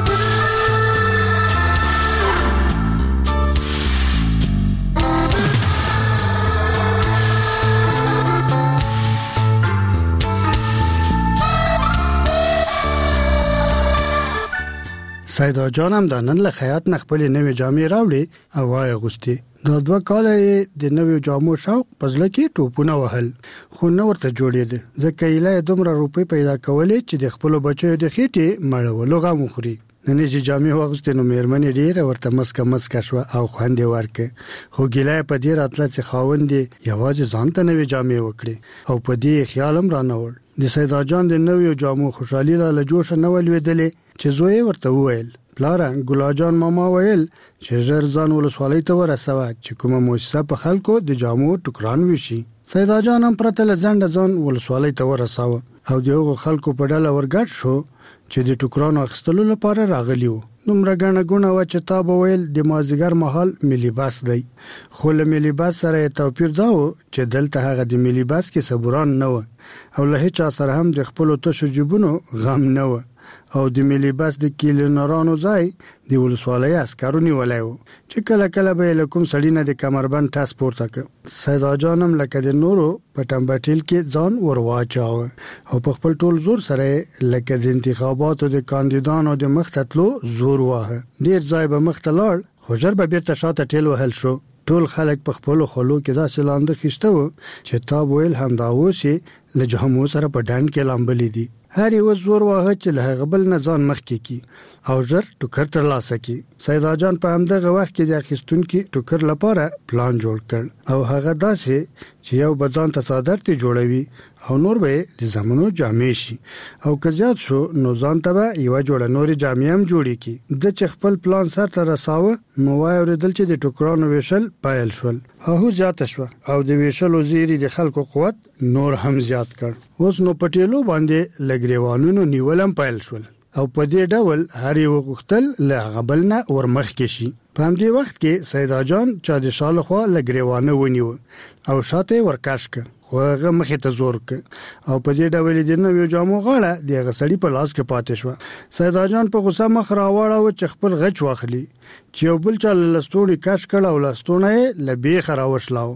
سیدا جان هم د نن له خیاط نه خپلې نوې جامې راوړې او وایي غوستې. دا دوه کاله یې د نویو جامو شوق په زړه کې ټوپونه وهل خو نه ورته جوړېده ځکه ایله یې دومره روپۍ پیدا کولې چې د خپلو بچیو د خېټې مړولو غم وخوري. نن چې جامې واغوستې نو مېرمنې ډېره ورته مسکه مسکه شوه او خوند یې ورکړ خو ګیله یې په دې راتله چې خاوند یې یوازې ځان ته نوې جامې وکړې او په دې خیال هم رانه وړ. د سیدا جان د نویو جامو خوشحالي را له جوشه نه ولوېدلې چې زوی یې ورته وویل: پلاره ګلا جان ماما ویل چې ژر ځان ولسوالۍ ته ورسوه چې کومه موسسه په خلکو د جامو ټوکران وشي. سیدا جان هم پرته له ځنډه ځان ولسوالۍ ته ورساوه او د هغو خلکو په ډله ورګډ شو چې د ټوکرانو اخیستلو لپاره راغلي وو. دومره ګڼه ګوڼه وه چې تا به ویل د مازدیګر مهال ملي بس دی، خو له ملي بس سره یې توپیر دا و چې دلته هغه د ملي بس کې صبوران نه وه او له هیچا سره هم د خپلو تشو جیبونو غم نه وه او د ملي بس د کلینرانو ځای د ولسوالۍ عسکرو نیولی و چې کله کله به یې له کوم سړي نه د کمربند ټس پورته کړ. سیدا جان هم لکه د نورو په ټمبټیل کې ځان ور واچاوه او په خپل ټول زور سره لکه د انتخاباتو د کاندیدانو د مخ ته تلو زور واهه. ډېر ځای به مخ ته لاړ خو ژر به بیرته شاته ټیل وهل شو. ټول خلک په خپلو خولو کې داسې لانده خیسته و چې تا به ویل همدا اوس یې له جامو سره په ډنډ کې لامبلې دي. هر یو زور واهه چې له هغه بل نه ځان مخکې کی او ژر ټوکر ترلاسه کی. سیدا جان په همدغه وخت کې د اخیستونکي ټوکر لپاره پلان جوړ کړ او هغه داسې چې یو بځان ته څادر ته جوړوي او نور به د زمونو جامې شي او که زیات شو نو ځان ته به یو جوړه نورې جامې هم جوړې کی. د چې خپل پلان سر ته رساوه نو وای اوریدل چې د ټوکرانو ویشل پایل شول. هغه زیات شو او د ویشلو زیری د خلکو قوت نور هم زیات کړ. اوس نو پټیلو باندې لګریوانونو نیولم پایل شول او په دې ډول هر یو غختل له غبل نه ورمخ کې شي. په همدې وخت کې سیدا جان چا د شاله خوا لګریوانه ونیو او شاته ورکاش کړ خو هغه مخې ته زور کړ او په دې ډول د نویو جامو غاړه د غسړی په لاس کې پاتې شو. سیدا جان په غوسه مخ راوړاو چې خپل غچ واخلي چې یو بل چا لستوړي کاش کړه او لستونه له بیخ راوښلاو.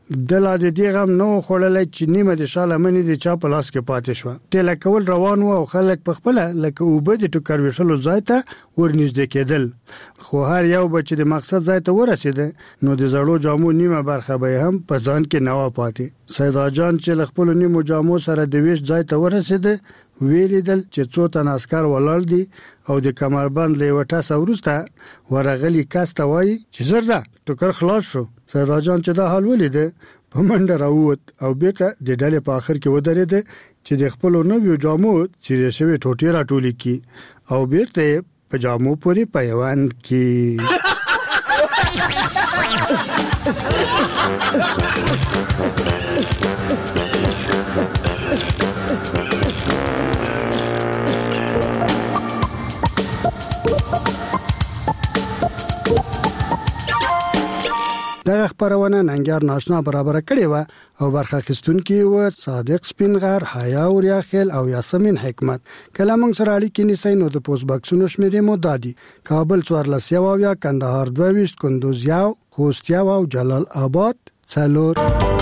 د لا د دې غم نو خړلې چې نیمه د شاله منې د چا په لاس کې پاتې شو. ټیل کول روان وو او خلک په خپل لکه وبد ټکر وشلو ځای ته ورنږدې کېدل خو هر یو بچ د مقصد ځای ته ورسېد نو د زړو جامو نیمه برخه به هم په ځان کې نوا پاتې. سیدا جان چې خپل نیمو جامو سره د ویش ځای ته ورسېد ویلیدل چې څو تن عسكر ولاړ دي او د کمربند له وټه سورسته ورغلی کاسته وای چې زر ده ټوکر خلاص شو. سیدا جان چې دا حال ولید په منډه راووت او بیرته د ډلې په اخر کې ودرېد چې د خپل نویو جامو چې شوی ټوټې راټولې کی او بیرته په جامو پورې پیوند کی. دغه خبرونه ننګر ناشنا برابر کړي و او برخه اخیستونکي و صادق سپینغر، حیا اوریاخیل او یاسمین حکمت. کلامنګ سره اړیکې نیسي نو د پوسټ باکسونو شمیرې مو دادي: کابل څوارلس یو یا کندهار دوه ویشت، کندوز یو، خوست یو او جلال آباد څلور.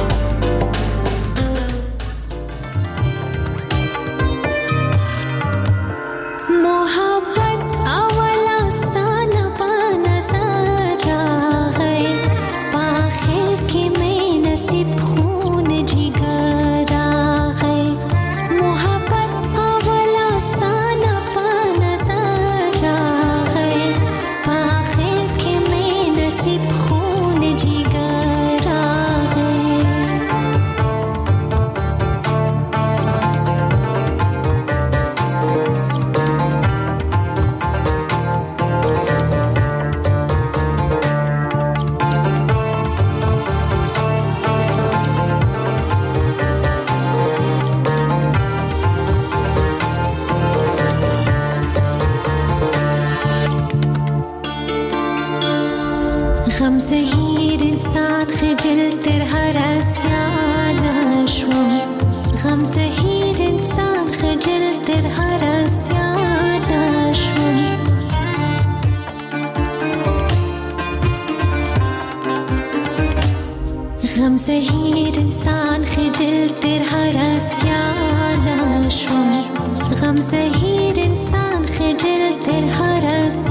غم زهیر انسان خجل تر هر اسیان شوم، غم زهیر انسان خجل تر هر اسیان شوم. غم زهیر انسان خجل تر هر اسیان شوم، غم زهیر انسان خجل تر هر اسیان